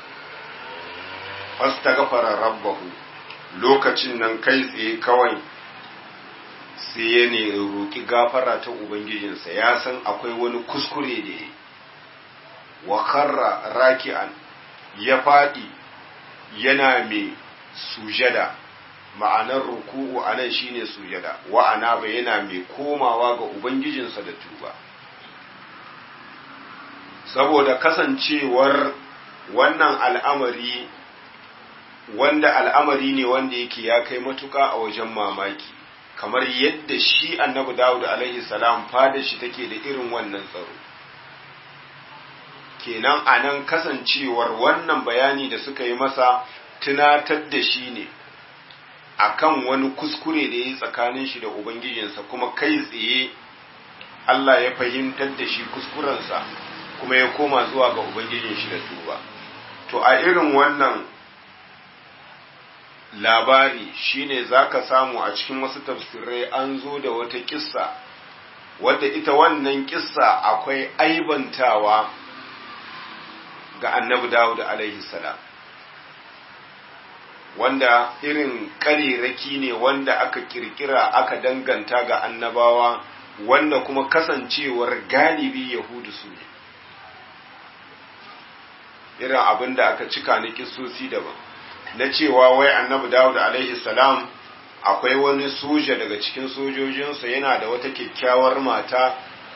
Fastaghfara rabbahu, lokacin nan kai tsaye kawai sai ya ne roƙi gafara ta ubangijinsa, ya san akwai wani kuskure da ya wa kharra raki'an, ya faɗi yana mai sujada. Ma'anar ruku'u anan shine sujada, wa'ana ba yana mai komawa ga ubangijinsa da tuba. Saboda kasancewar wannan al'amari al'amari ne wanda yake ya kai matuka a wajen mamaki, kamar yadda shi annabi Dawud alaihi salam fada shi take da irin wannan tsaro. Kenan anan kasancewar wannan bayani da suka yi masa tunatar da shi ne akan wani kuskure da ya yi tsakanin shi da ubangijinsa, kuma kai tsaye Allah ya fahimtar da shi kuskurensa kuma ya koma zuwa ga ubangijin shi da tuba. To a irin wannan labari shine zaka samu a cikin wasu tafsirai an zo da wata kissa wadda ita wannan kissa akwai aibantawa ga annabi Dawud alaihi salam, wanda irin ƙariraki ne wanda aka kirkira aka danganta ga annabawa, wanda kuma kasancewar galibi yahudu su ne, irin abin da aka cika na kissosi daban na cewa wai annabi Dawud alaihi salam akwai wani soja daga cikin sojojinsa yana da wata kyakkyawar mata.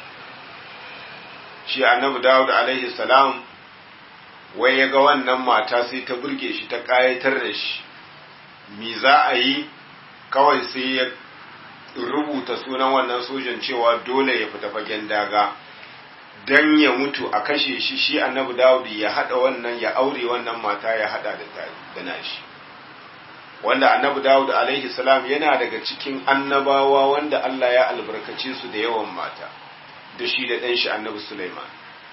Shi annabi Dawud alaihi salam wai ya ga wannan mata sai ta burge shi, ta ƙayatar da shi. Me za a yi? Kawai sai ya rubuta sunan wannan sojan cewa dole ya fita fagen daga dan ya mutu a kashe shi. Shi annabi Dawud ya hada wannan, ya aure wannan mata, ya hada da nashi, wanda annabi Dawud alaihi salam yana daga cikin annabawa wanda Allah ya albarkace su da yawan mata, da shi da ɗan shi annabi Sulaiman.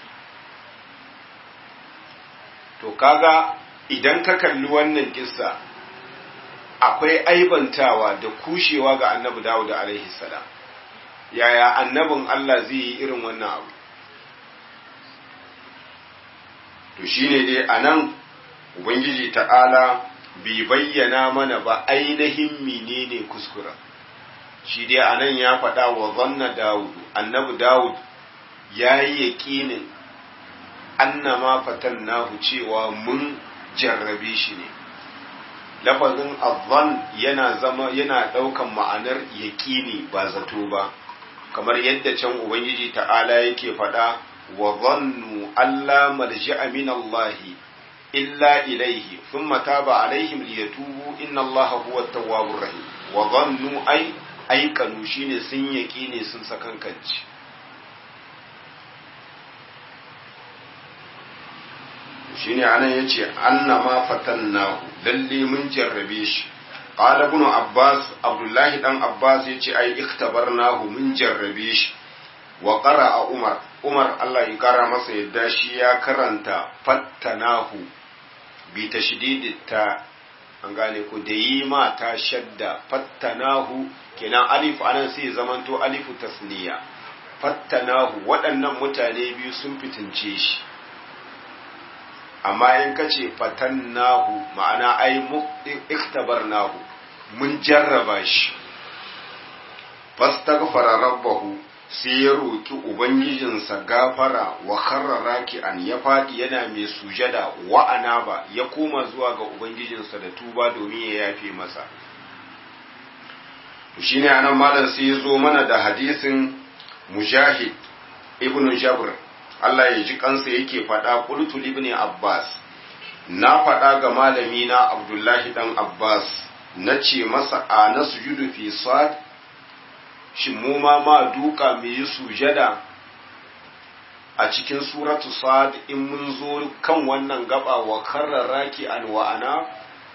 To kaga idan ka kalli wannan kissa akwai aibantawa da kushewa ga annabi Dawud alaihi salam. Yaya annabin Allah zai yi irin wannan abu? To shine dai anan Ubangiji ta'ala bai bayyana mana ba ainihin menene kuskura. Shi dai anan ya faɗa wa zanna Dawud, annabi Dawud yayi yaqinin annama fatannahu, cewa mun jarrabe shi ne. Lafazin azzan yana daukan ma'anar yaqini ba zato ba, kamar yadda can Ubangiji ta'ala yake faɗa wa zannu alla malja'a min Allah illa ilayhi thumma taba alaihim liyatubu inna Allaha huwa at-tawwabur rahim. Wa zannu aikanu shine sun yaqini, sun sakankanci. Shine anan yace annama fatannahu, lalle mun jarrabe shi. Qala ibn Abbas, Abdullahi dan Abbas yace ai ikhtabarnahu, mun jarrabe shi. Wa qara'a Umar Allah ya kara masa yadda shi ya karanta fattanahu bi tashdidit ta, an gane ko da yi ma ta shadda fattanahu, kenan alif anan sai zamanto alifu tasniya. Fattanahu, waɗannan mutane biyu sun fitince shi. Amma in kace fatannahu ma'ana ai iktabarnahu, mun jarraba shi. Fastaghfara rabbahu, sai ya roki ubangijinsa gafara, wa kharra raki'an, ya fadi yana mai sujada, wa anaba, ya koma zuwa ga ubangijinsa da tuba domin ya yafe masa. To shine anan malam sai ya zo mana da hadisin Mujahid ibn Jabr, Allah ya ji kansa, yake faɗa qultu ibn Abbas, na faɗa ga malami na Abdullahi dan Abbas, nace masa a nasjudu fi sad, shin mu ma duka mu yi sujada a cikin suratu sad in mun zo kan wannan gaba wa karraraki an wa ana?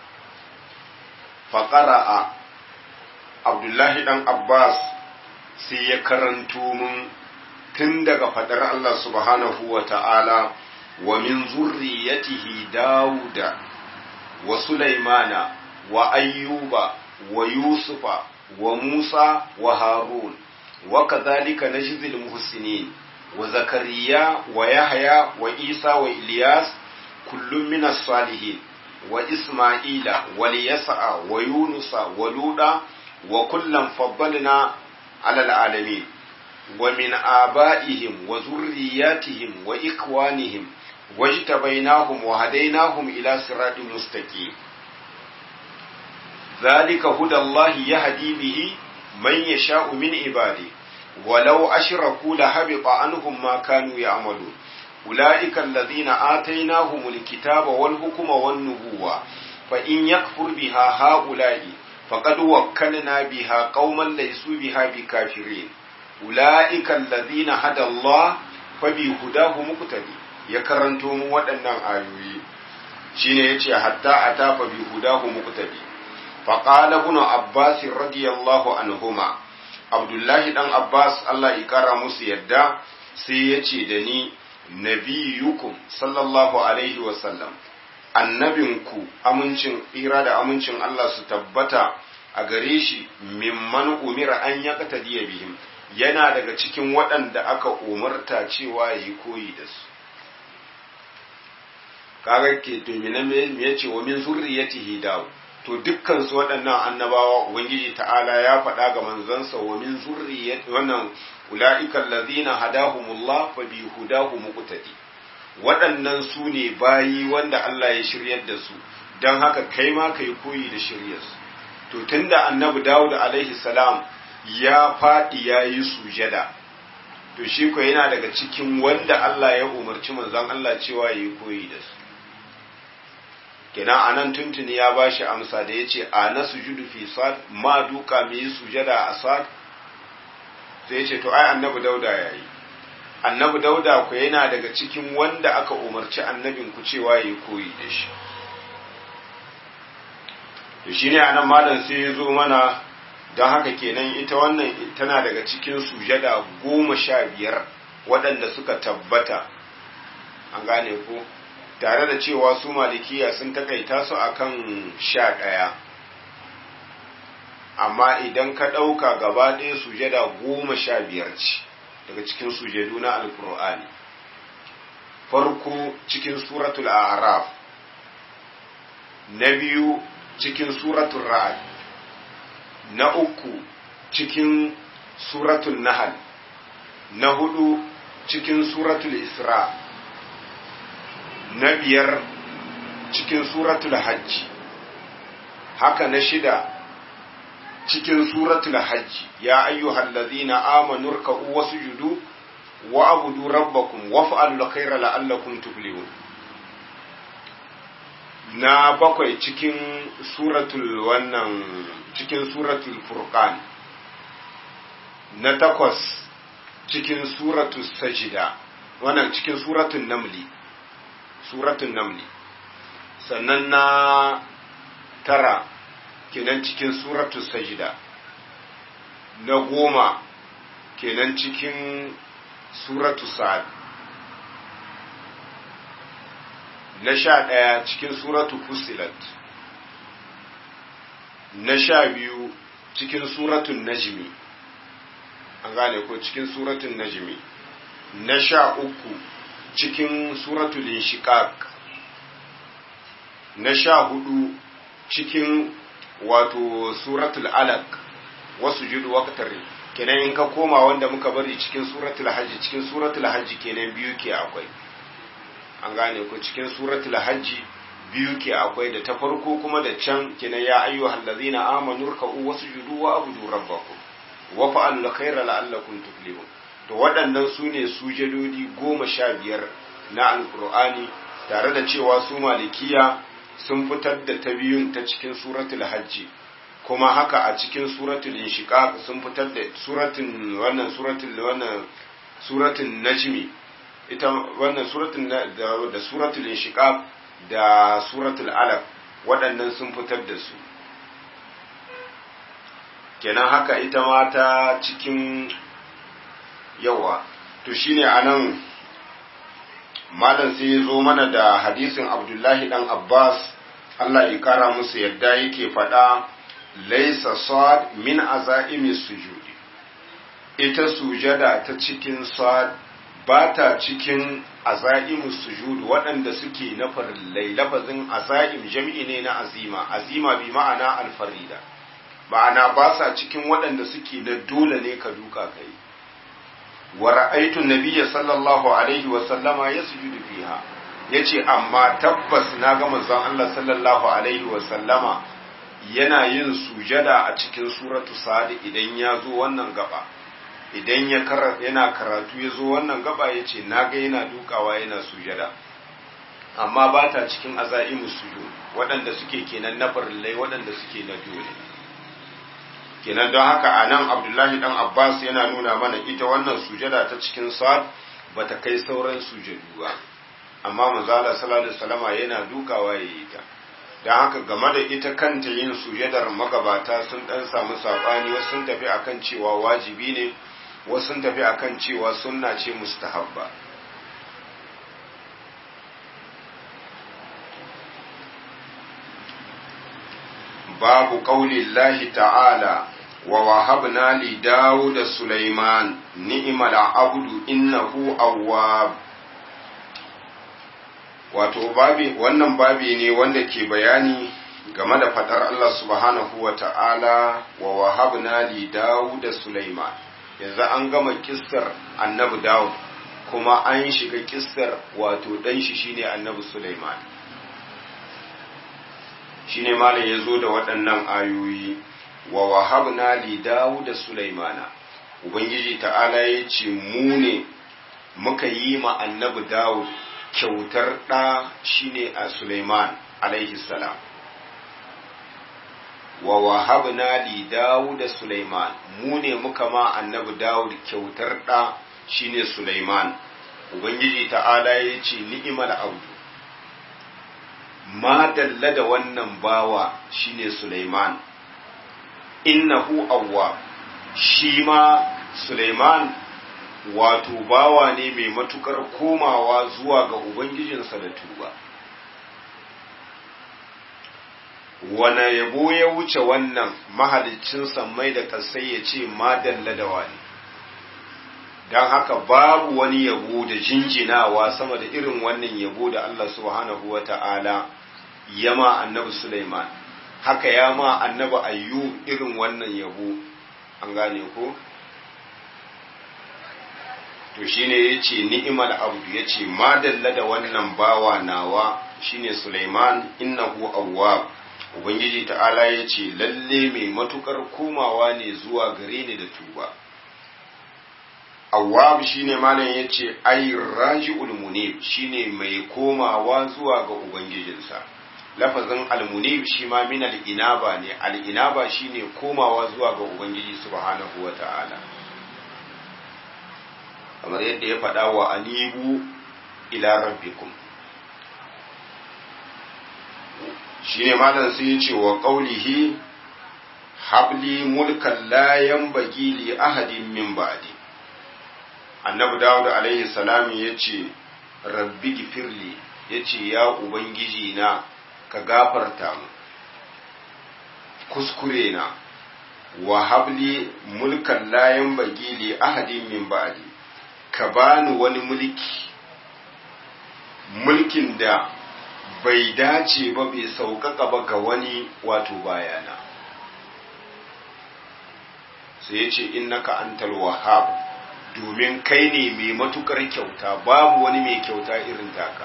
Faqara'a, Abdullahi dan Abbas sai ya karanto mun tun daga fadar Allah subhanahu wa ta'ala, wa min zurriyatihi Dawuda wa Sulaimana wa Ayyuba wa Yusufa wa Musa wa Harun wa kadhalika najzil muhsinin wa zakariya wa yahya wa isa wa ilyas kullum minas salihin wa isma'ila wa yas'a wa yunusa wa luda wa kullam faddalna alal alamin wa min aba'ihim wa zurriyatihim wa ikwanihim wajtabainahum wa hadainahum ila siratin mustaqim zalika hudallahi yahdi bihi man yasha'u min ibadi walau ashraku lahabita anhum ma kanu ya'malun ulaika alladhina atainahumul kitaba wal hukma wan nubuwwa fa in yakfur biha haula'i faqad wakkalna biha qauman laysu biha bikafirin ulaika alladhina hada Allah fa bi hudahu muqtadi ya karanto mu waɗannan ayoyi shine yace hatta atafa bi hudahu muqtadi fa qala ibn abbas radiyallahu anhuma abdullahi dan abbas Allah ya kara musu yadda sai yace da ni nabiyukum sallallahu alaihi wa sallam annabinku amincin tsira da amincin Allah su tabbata a gare shi mimman umira an yaqtadiya bihim yana daga cikin waɗanda aka umarta cewa yi koyi da su kaga ke to me yace wa min zurriyatihi dawo to dukkan su waɗannan annabawa ubangiji ta'ala ya faɗa ga manzansa wa min zurriyati wannan ulaika allazina hadahumullah fa bi hudahu muqtadi waɗannan su ne bayi wanda Allah ya shiryar da su dan haka kai ma kai koyi da shiryar su to tunda annabi Dawud alaihi salam ya faɗi yayi sujada to shi ko yana daga cikin wanda Allah ya umarci manzon Allah cewa yayi koyi da su kenan anan tuntuni ya bashi amsa da yace ana sujudu fi sad ma duka mai sujada a sad sai yace to ai annabi dauda yayi annabi dauda ku yana daga cikin wanda aka umarci annabin ku cewa yayi koyi da shi to shine anan malam sai ya zo mana don haka kenan ita wannan tana daga cikin sujada 15 waɗanda suka tabbata an gane ko tare da cewa su malikiya sun takaita su akan 11 amma idan ka ɗauka gaba ɗaya sujada 15 ce daga cikin sujadu na alkur'ani farko cikin suratul a'raf na biyu cikin suratul ra'd na uku cikin suratul nahl na hudu cikin suratul isra na biyar cikin suratul hajj haka na shida cikin suratul hajj ya ayyuhal ladhina amanu ruk'u wasjudu wa'budu rabbakum waf'alul khayra la'allakum tuflihun na bakwai cikin suratul furqan na takwas cikin suratul sajda wannan cikin suratul namli sannan na tara kenan cikin suratul sajda na 10 kenan cikin suratul sa'ad na 11 cikin suratul fusilat na 12 cikin suratul najmi an gane ko cikin suratul najmi na 13 cikin suratul inshiqaq na 14 cikin wato suratul alaq wasu judu waqtari kenan in ka koma wanda muka bari cikin suratul hajj kenan biyu ke akwai an gane ko cikin suratul hajj biyu ke akwai da ta farko kuma da can kenan ya ayyuhal ladzina amanu ruk'u wasjudu wa abudu rabbakum wa fa'alul khayra la'allakum tuflihun to waɗannan su ne sujadodi 15 na alqur'ani tare da cewa su malikiya sun fitar da ta biyun ta cikin suratul hajji kuma haka a cikin suratul inshiqaq sun fitar da suratul najmi ita wannan suratul da suratul inshiqaq da suratul alaq waɗannan sun fitar da su kenan haka ita ma ta cikin yawa to shine anan malam sai ya zo mana da hadisin Abdullahi dan Abbas Allah ya kara musu yadda yake faɗa laisa sad min azaimi sujudi ita sujada ta cikin sad ba ta cikin azaimus sujud waɗanda suke na farillai. Lafazin azaim jam'i ne na azima, azima bi ma'ana alfarida, ma'ana ba sa cikin waɗanda suke na dole ne ka duka kai. Wa ra'aytu nabiyya sallallahu alaihi wa sallama yasjudu fiha, yace amma tabbas na ga manzon Allah sallallahu alaihi wa sallama yana yin sujada a cikin suratu Sad idan ya zo wannan gaba. Idan yana karatu ya zo wannan gaba ya ce na ga yana dukawa yana sujada, amma ba ta cikin azaimus sujud waɗanda suke kenan na farillai waɗanda suke na dole. Kenan don haka a nan Abdullahi dan Abbas yana nuna mana ita wannan sujada ta cikin Sad ba ta kai sauran sujadu ba, amma manzala sallallahu alaihi wasallama yana dukawa ya yi ta. Don haka game da ita kanta yin sujadar magabata sun dan samu sabani, wasu sun tafi akan cewa wajibi ne, wasu sun tafi akan cewa sunna ce mustahabba. babu qaulillahi ta'ala wa wahabna li Dawuda Sulaiman ni'mal abdu innahu awwab. Wato wannan babi ne wanda ke bayani game da fadar Allah subhanahu wa ta'ala wa wahabna li Dawuda Sulaiman. Yanzu an gama kissar annabi Dawud kuma an shiga kissar wato dan shi shine annabi Sulaiman. Shine malam yazo da waɗannan ayoyi wa wahabna li Dawuda Sulaimana. Ubangiji ta'ala yace mu ne muka yi ma annabi Dawud kyautar da shine a Sulaiman alaihi salam. Wa wahabna li Dawuda Sulaiman, mu ne muka ma annabi Dawud kyautar da shine Sulaiman. Ubangiji ta'ala yace ni'mal abdu, ma dalla da wannan bawa shine Sulaiman, innahu awwab, shi ma Sulaiman wato bawa ne mai matukar komawa zuwa ga ubangijinsa da tuba. Wane yabo ya wuce wannan mahaliccin sammai da kasai ya ce ma dalla da wani. Don haka babu wani yabo da jinjinawa sama da irin wannan yabo da Allah subhanahu wa ta'ala ya ma annabi Sulaiman, haka ya ma annabi Ayyub irin wannan yabo, an gane ko? To shi ne ya ce ni'imal abdu, ya ce madalla da wannan bawa nawa shine Sulaiman innahu awwab. Ubangiji ta'ala ya ce lalle mai matukar komawa ne zuwa gare ni da tuba. Awwab shine malam yace ay raji'ul munib, shine mai komawa zuwa ga ubangijinsa. Lafazin al-munib shi ma min al-inaba ne, al-inaba shine komawa zuwa ga ubangiji subhanahu wata'ala. Kamar yadda ya faɗa wa anibu ila rabbikum. Shine malam sai yace wa qaulihi habli mulkan la yanbaghi li ahadin min ba'di. Annabi Dawud alaihi salam ya ce rabbi gifirli, ya ce ya ubangiji na ka gafarta mu kuskure na, wa habli mulkan la yanbaghi li ahadin min ba'di, ka bani wani mulkin da bai dace ba, bai sauƙaƙa ba ga wani wato bayana. Sai ya ce innaka antal wahhab, domin kai ne mai matukar kyauta, babu wani mai kyauta irin taka.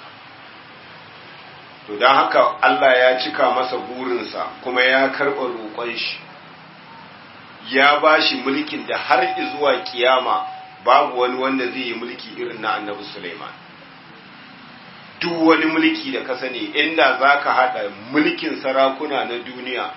To don haka Allah ya cika masa burinsa kuma ya karɓa roƙon shi, ya ba shi mulkin da har zuwa kiyama babu wani wanda zai yi mulki irin na annabi Sulaiman. Duk wani mulki da ka sani, inda za ka haɗa mulkin sarakuna na duniya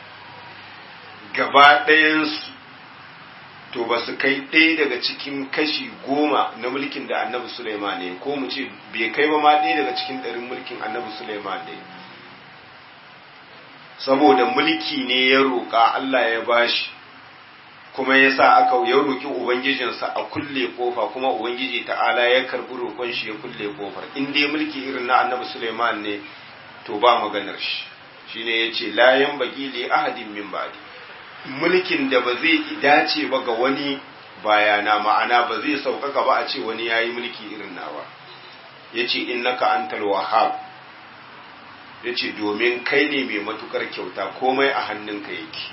gaba ɗayansu, to ba su kai ɗaya daga cikin kashi 10 na mulkin da annabi Sulaiman ne, ko mu ce bai kai ba ma ɗaya daga cikin 100 mulkin annabi Sulaiman ne. Saboda mulki ne ya roƙa Allah ya bashi, kuma ya sa ya roƙi ubangijinsa a kulle ƙofa, kuma ubangiji ta'ala ya karɓi roƙon shi ya kulle ƙofar. In dai mulki irin na annabi Sulaiman ne, to ba maganar shi. Shine yace la yanbaghi li ahadin min ba'di, mulkin da ba zai dace ba ga wani bayana, ma'ana ba zai saukaka ba a ce wani yayi mulki irin nawa. Yace innaka antal wahhab, yace domin kai ne mai matukar kyauta, komai a hannunka yake.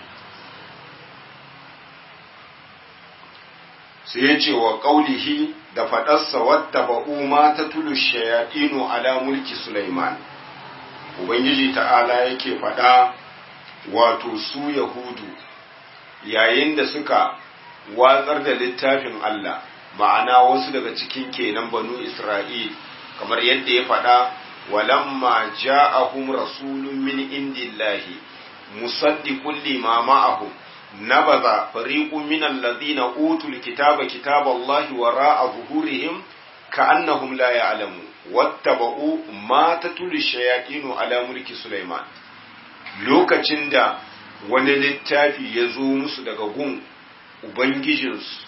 sai ya ce wa ƙaulihi da faɗarsa wadda ba'u ma ta tulu shayaɗinu ala mulki Sulaiman. Ubangiji ta'ala yake faɗa wato su Yahudu yayin da suka watsar da littafin Allah, ma'ana wasu daga cikin kenan banu Isra'il, kamar yadda ya faɗa walamma ja'ahum rasulun min indillahi musaddiqun lima ma'ahum نبذ فريق من الذين أوتوا الكتاب كتاب الله وراء ظهورهم كأنهم لا يعلمون واتبعوا ما تتلو الشياطين على ملك سليمان. lokacin da wani littafi ya zo musu daga gun ubangijinsu,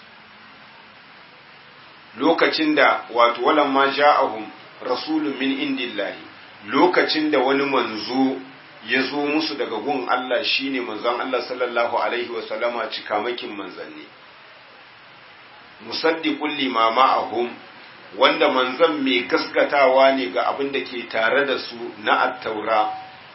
lokacin da wato walamma ja'ahum rasulun min indillahi, lokacin da wani manzo ya zo musu daga gun Allah, shine manzon Allah sallallahu alaihi wasallama cikamakin manzanni, musaddiqul lima ma'ahum, wanda manzon mai gaskatawa ne ga abin da ke tare da su na at-taura.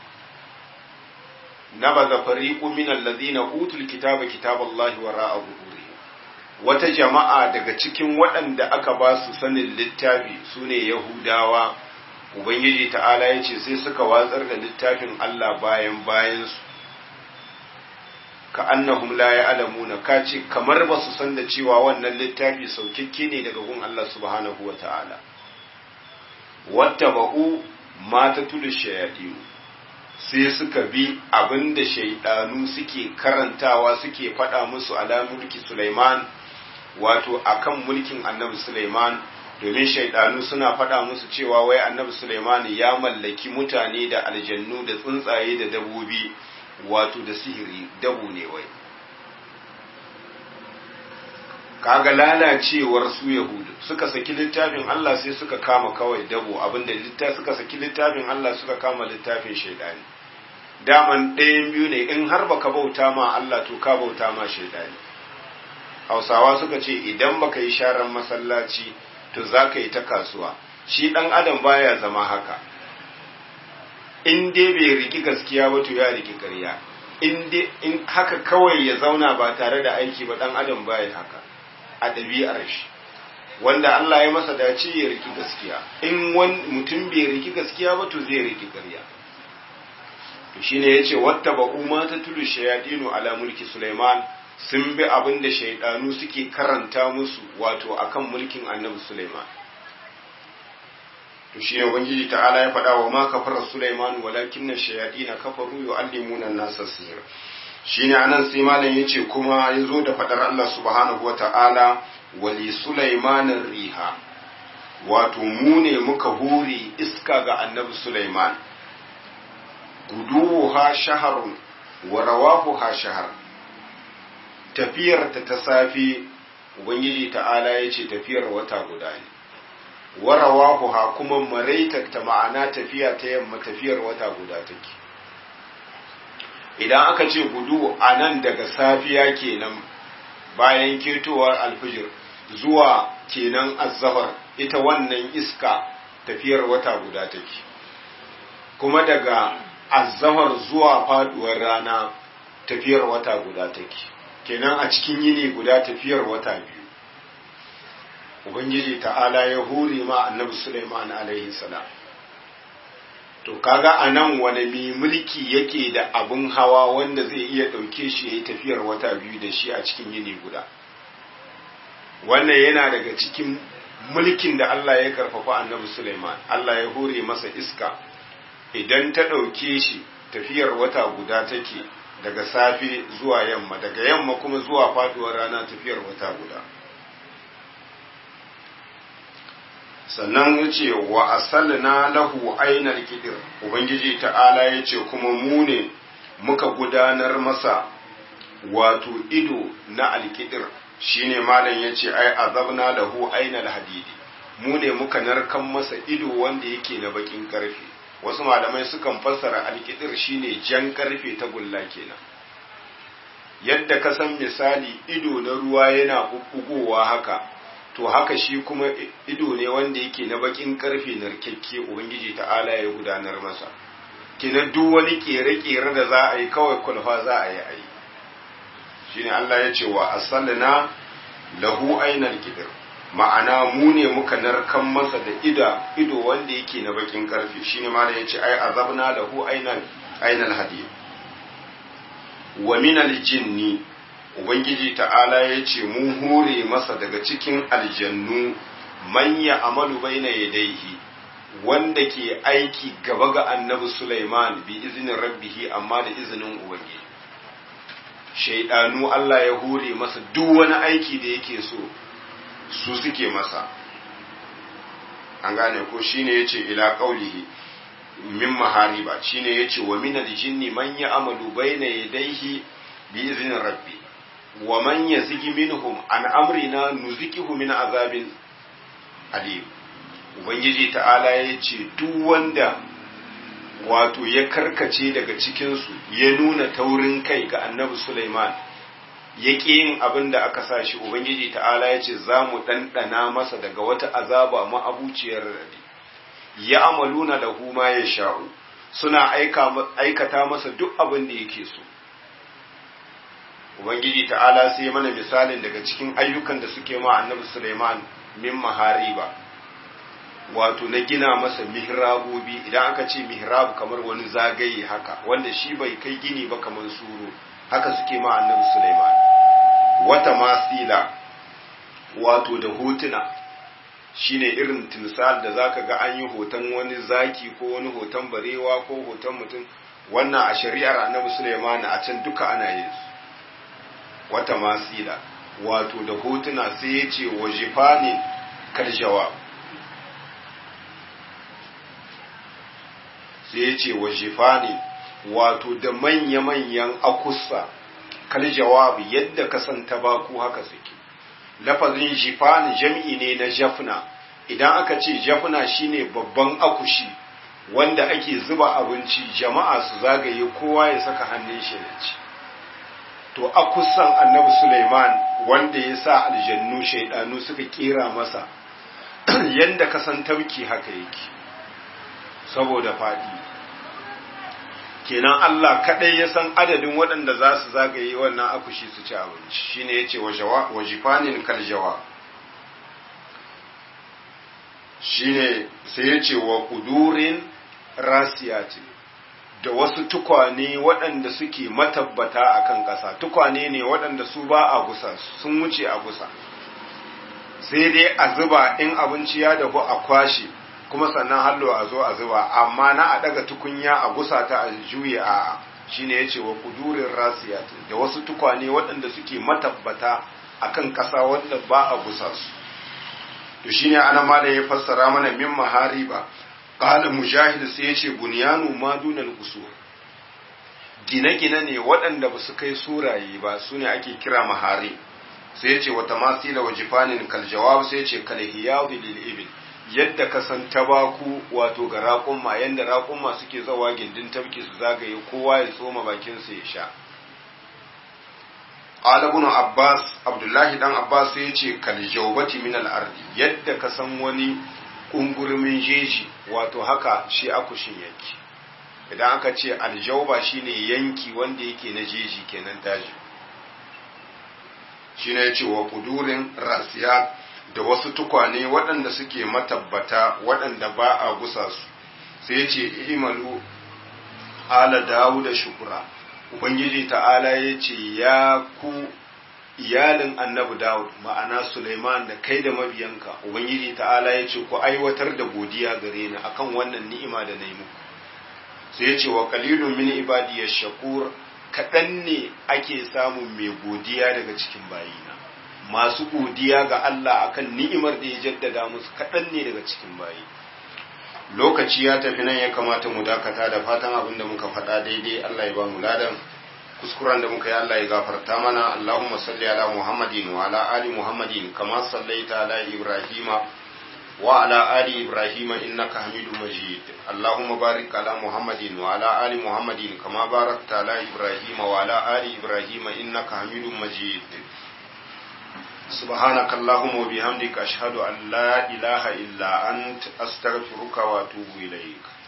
nabaza fariqu min allazina utul kitaba kitaballahi wara'a zuhurihim, wata jama'a daga cikin waɗanda aka ba su sanin littafi sune Yahudawa. Ubangiji ta'ala ya ce sai suka watsar da littafin Allah bayansu, ka annahum la ya'lamuna, ka ce kamar ba su san da cewa wannan littafi saukakke ne daga gun Allah subhanahu wa ta'ala. wattaba'u ma tatulu shayatin, sai suka bi abinda shaydanu suke karantawa suke faɗa musu ala mulki Sulaiman, wato akan mulkin Annabi Sulaiman, domin shaidanu suna faɗa musu cewa wai Annabi Sulaiman ya mallaki mutane da aljannu da tsuntsaye da dabobi, wato da sihiri, dabu ne wai. Kaga lalacewar su Yahudu, suka saki littafin Allah sai suka kama kawai dabo, abinda suka saki littafin Allah suka kama littafin shaidani. Daman ɗayan biyu ne, in har baka bauta ma Allah to ka bauta ma shaidani. Hausawa suka ce idan baka yi sharan masallaci to za ka yi ta kasuwa. Shi ɗan adam baya zama haka, in dai bai riki gaskiya ba to ya riki ƙarya, in haka kawai ya zauna ba tare da aiki ba, ɗan adam baya haka a ɗabi'ar shi. Wanda Allah ya masa dace ya riki gaskiya, in mutum bai riki gaskiya ba to zai riki ƙarya. To shine yace wattaba'u ma tatlu shayatinu ala mulki Sulaiman, sun bi abin da shaidanu suke karanta musu wato akan mulkin Annabi Sulaiman. To shine ubangiji ta'ala ya faɗa wa ma kafara Sulaiman walakinna shayatin kafaru yu'allimuna an-nasa sihr. Shine anan sai malam yace kuma yazo da faɗar Allah subhanahu wata'ala wali Sulaiman riha, wato mu ne muka huri iska ga Annabi Sulaiman, guduha shaharun wa rawahuha shahar, tafiyar ta safi ubangiji ta'ala ya ce tafiyar wata guda ne, warawahuha kuma maraitar ta ma'ana tafiya ta yamma tafiyar wata guda take. Idan aka ce gudu a nan daga safiya kenan bayan ketowar alfijir zuwa kenan azzahar, ita wannan iska tafiyar wata guda take, kuma daga azzahar zuwa faduwar rana tafiyar wata guda take, kenan a cikin yini guda tafiyar wata biyu. Ubangiji ta'ala ya hore ma Annabi Sulaiman alaihi salam. To kaga anan wani mai mulki yake da abun hawa wanda zai iya dauke shi yayi tafiyar wata biyu da shi a cikin yini guda? Wannan yana daga cikin mulkin da Allah ya karfafa Annabi Sulaiman. Allah ya hore masa iska, idan ta dauke shi tafiyar wata guda take, daga safe zuwa yamma, daga yamma kuma zuwa faduwar rana tafiyar wata guda. Sannan ya ce wa asalna lahu ainal kidir, ubangiji ta'ala ya ce kuma mu ne muka gudanar masa wato ido na alkidir, shine malam ya ce ai azabna lahu ainal hadidi, mu ne muka narkan masa ido wanda yake na bakin karfe. Wasu malamai sukan fassara alkidir shine jan karfe ta gulla kenan. yadda ka san misali ido na ruwa yana bubbugowa haka to haka shi kuma ido ne wanda yake na bakin karfe narkekke ubangiji ta'ala ya gudanar masa kenan duk wani kere-kere da za a yi kawai kulfa za a yi shine Allah ya ce wa asalna lahu ainal qidr ma'ana mu ne muka narkan masa da ido wanda yake na bakin karfe shine ma ya ce ai azabna lahu ainal hadid wa minal jinni ubangiji ta'ala ya ce mun hure masa daga cikin aljannu man ya amalu baina yadayhi wanda ke aiki gaba ga annabi Sulaiman bi izinin rabbihi amma da izinin ubangiji shaidanu Allah ya hure masa duk wani aiki da yake so su suke masa an gane ko shine yace ila qaulihi min mahariba shine yace wa minal jinni man ya'malu bayna yadayhi bi izni rabbi wa man yazigi minhum an amrina nuzikihu min azabin alim ubangiji ta'ala yace duk wanda wato ya karkace daga cikin su ya nuna taurin kai ga annabi Sulaiman yake yin abin da aka sa shi ubangiji ta'ala yace zamu dandana masa daga wata azaba ma'abuciyar radi ya amaluna lahu ma ya sha'u suna aikata masa duk abin da yake so ubangiji ta'ala sai mana misalin daga cikin ayyukan da suke ma annabi Sulaiman min mahariba wato na gina masa mihrabobi idan aka ce mihrab kamar wani zagaye haka wanda shi bai kai gini ba kamar suru haka suke ma annabi Sulaiman wata masila wato da hotuna shine irin timsal da zaka ga an yi hoton wani zaki ko wani hoton barewa ko hoton mutum wannan a shari'ar annabi Sulaiman a can duka ana yin su wata masila wato da hotuna sai ya ce wa jifanin karshawa sai ya ce wa jifanin wato da manya-manyan akusa kal jawabi yadda kasanta baku haka suke lafazin jifan jam'i ne na jafna idan aka ce jafna shine babban akushi wanda ake zuba abinci jama'a su zagaye kowa ya saka hannun shi ya ci to akusan annabi Sulaiman wanda ya sa aljannu shaidanu suka kera masa yanda kasan tauki haka yake saboda fadi kenan Allah kadai ya san adadin waɗanda za su zagaye wannan akushi su ci abinci shine yace wa jifanin kaljawa shine sai yace wa kudurin rasiyati da wasu tukwane waɗanda suke matabbata akan ƙasa tukwane ne waɗanda su ba a gusa sun wuce a gusa sai dai a zuba in abinci ya dafu a kwashe kuma sannan hallo a zo a zuba amma na a daga tukunya a gusa ta a juye a shine yace wa kudurin rasiyat da wasu tukwane waɗanda suke matabbata akan ƙasa wanda ba a gusa su to shine ana malai ya fassara mana min mahariba qala mujahid sai yace bunyanu madunal qusur gine-gine ne waɗanda ba su kai suraye ba sune ake kira mahari sai yace wa tamasila wa jifanin kal jawab sai yace kal hiyad lil ibil yadda ka san tabaku wato ga raƙumma yanda raƙumma suke zawa gindin tabki su zagaye kowa ya tsoma bakinsa ya sha Ibn Abbas Abdullahi dan Abbas sai yace kal jawbati min al ardi yadda ka san wani kungurumin jeji wato haka shi akushin yake idan aka ce aljauba shine yanki wanda yake na jeji kenan daji shine yace wa kudurin rasiyat da wasu tukwane waɗanda suke matabbata waɗanda ba a gusa su sai yace imalu ala dawuda shukura ubangiji ta'ala yace ya ku iyalin annabi Dawud ma'ana Sulaiman da kai da mabiyanka ubangiji ta'ala ya ce ku aiwatar da godiya gare ni akan wannan ni'ima da nayi muku sai ya ce wa qalilun min ibadi shakur kadan ne ake samun mai godiya daga cikin bayina masu godiya ga Allah akan ni'imar da ya jaddada musu kadan ne daga cikin bayi lokaci ya tafi nan ya kamata mu dakata da fatan abin da muka faɗa daidai Allah ya ba mu ladan kuskuren da muka yi Allah ya gafarta mana Allahumma salli ala Muhammadin wa ala ali Muhammadin kama sallaita ala Ibrahima وعلى آل إبراهيم إنك حميد مجيد اللهم بارك على محمد وعلى آل محمد كما باركت على إبراهيم وعلى آل إبراهيم إنك حميد مجيد سبحانك اللهم وبحمدك أشهد أن لا إله إلا أنت أستغفرك وأتوب إليك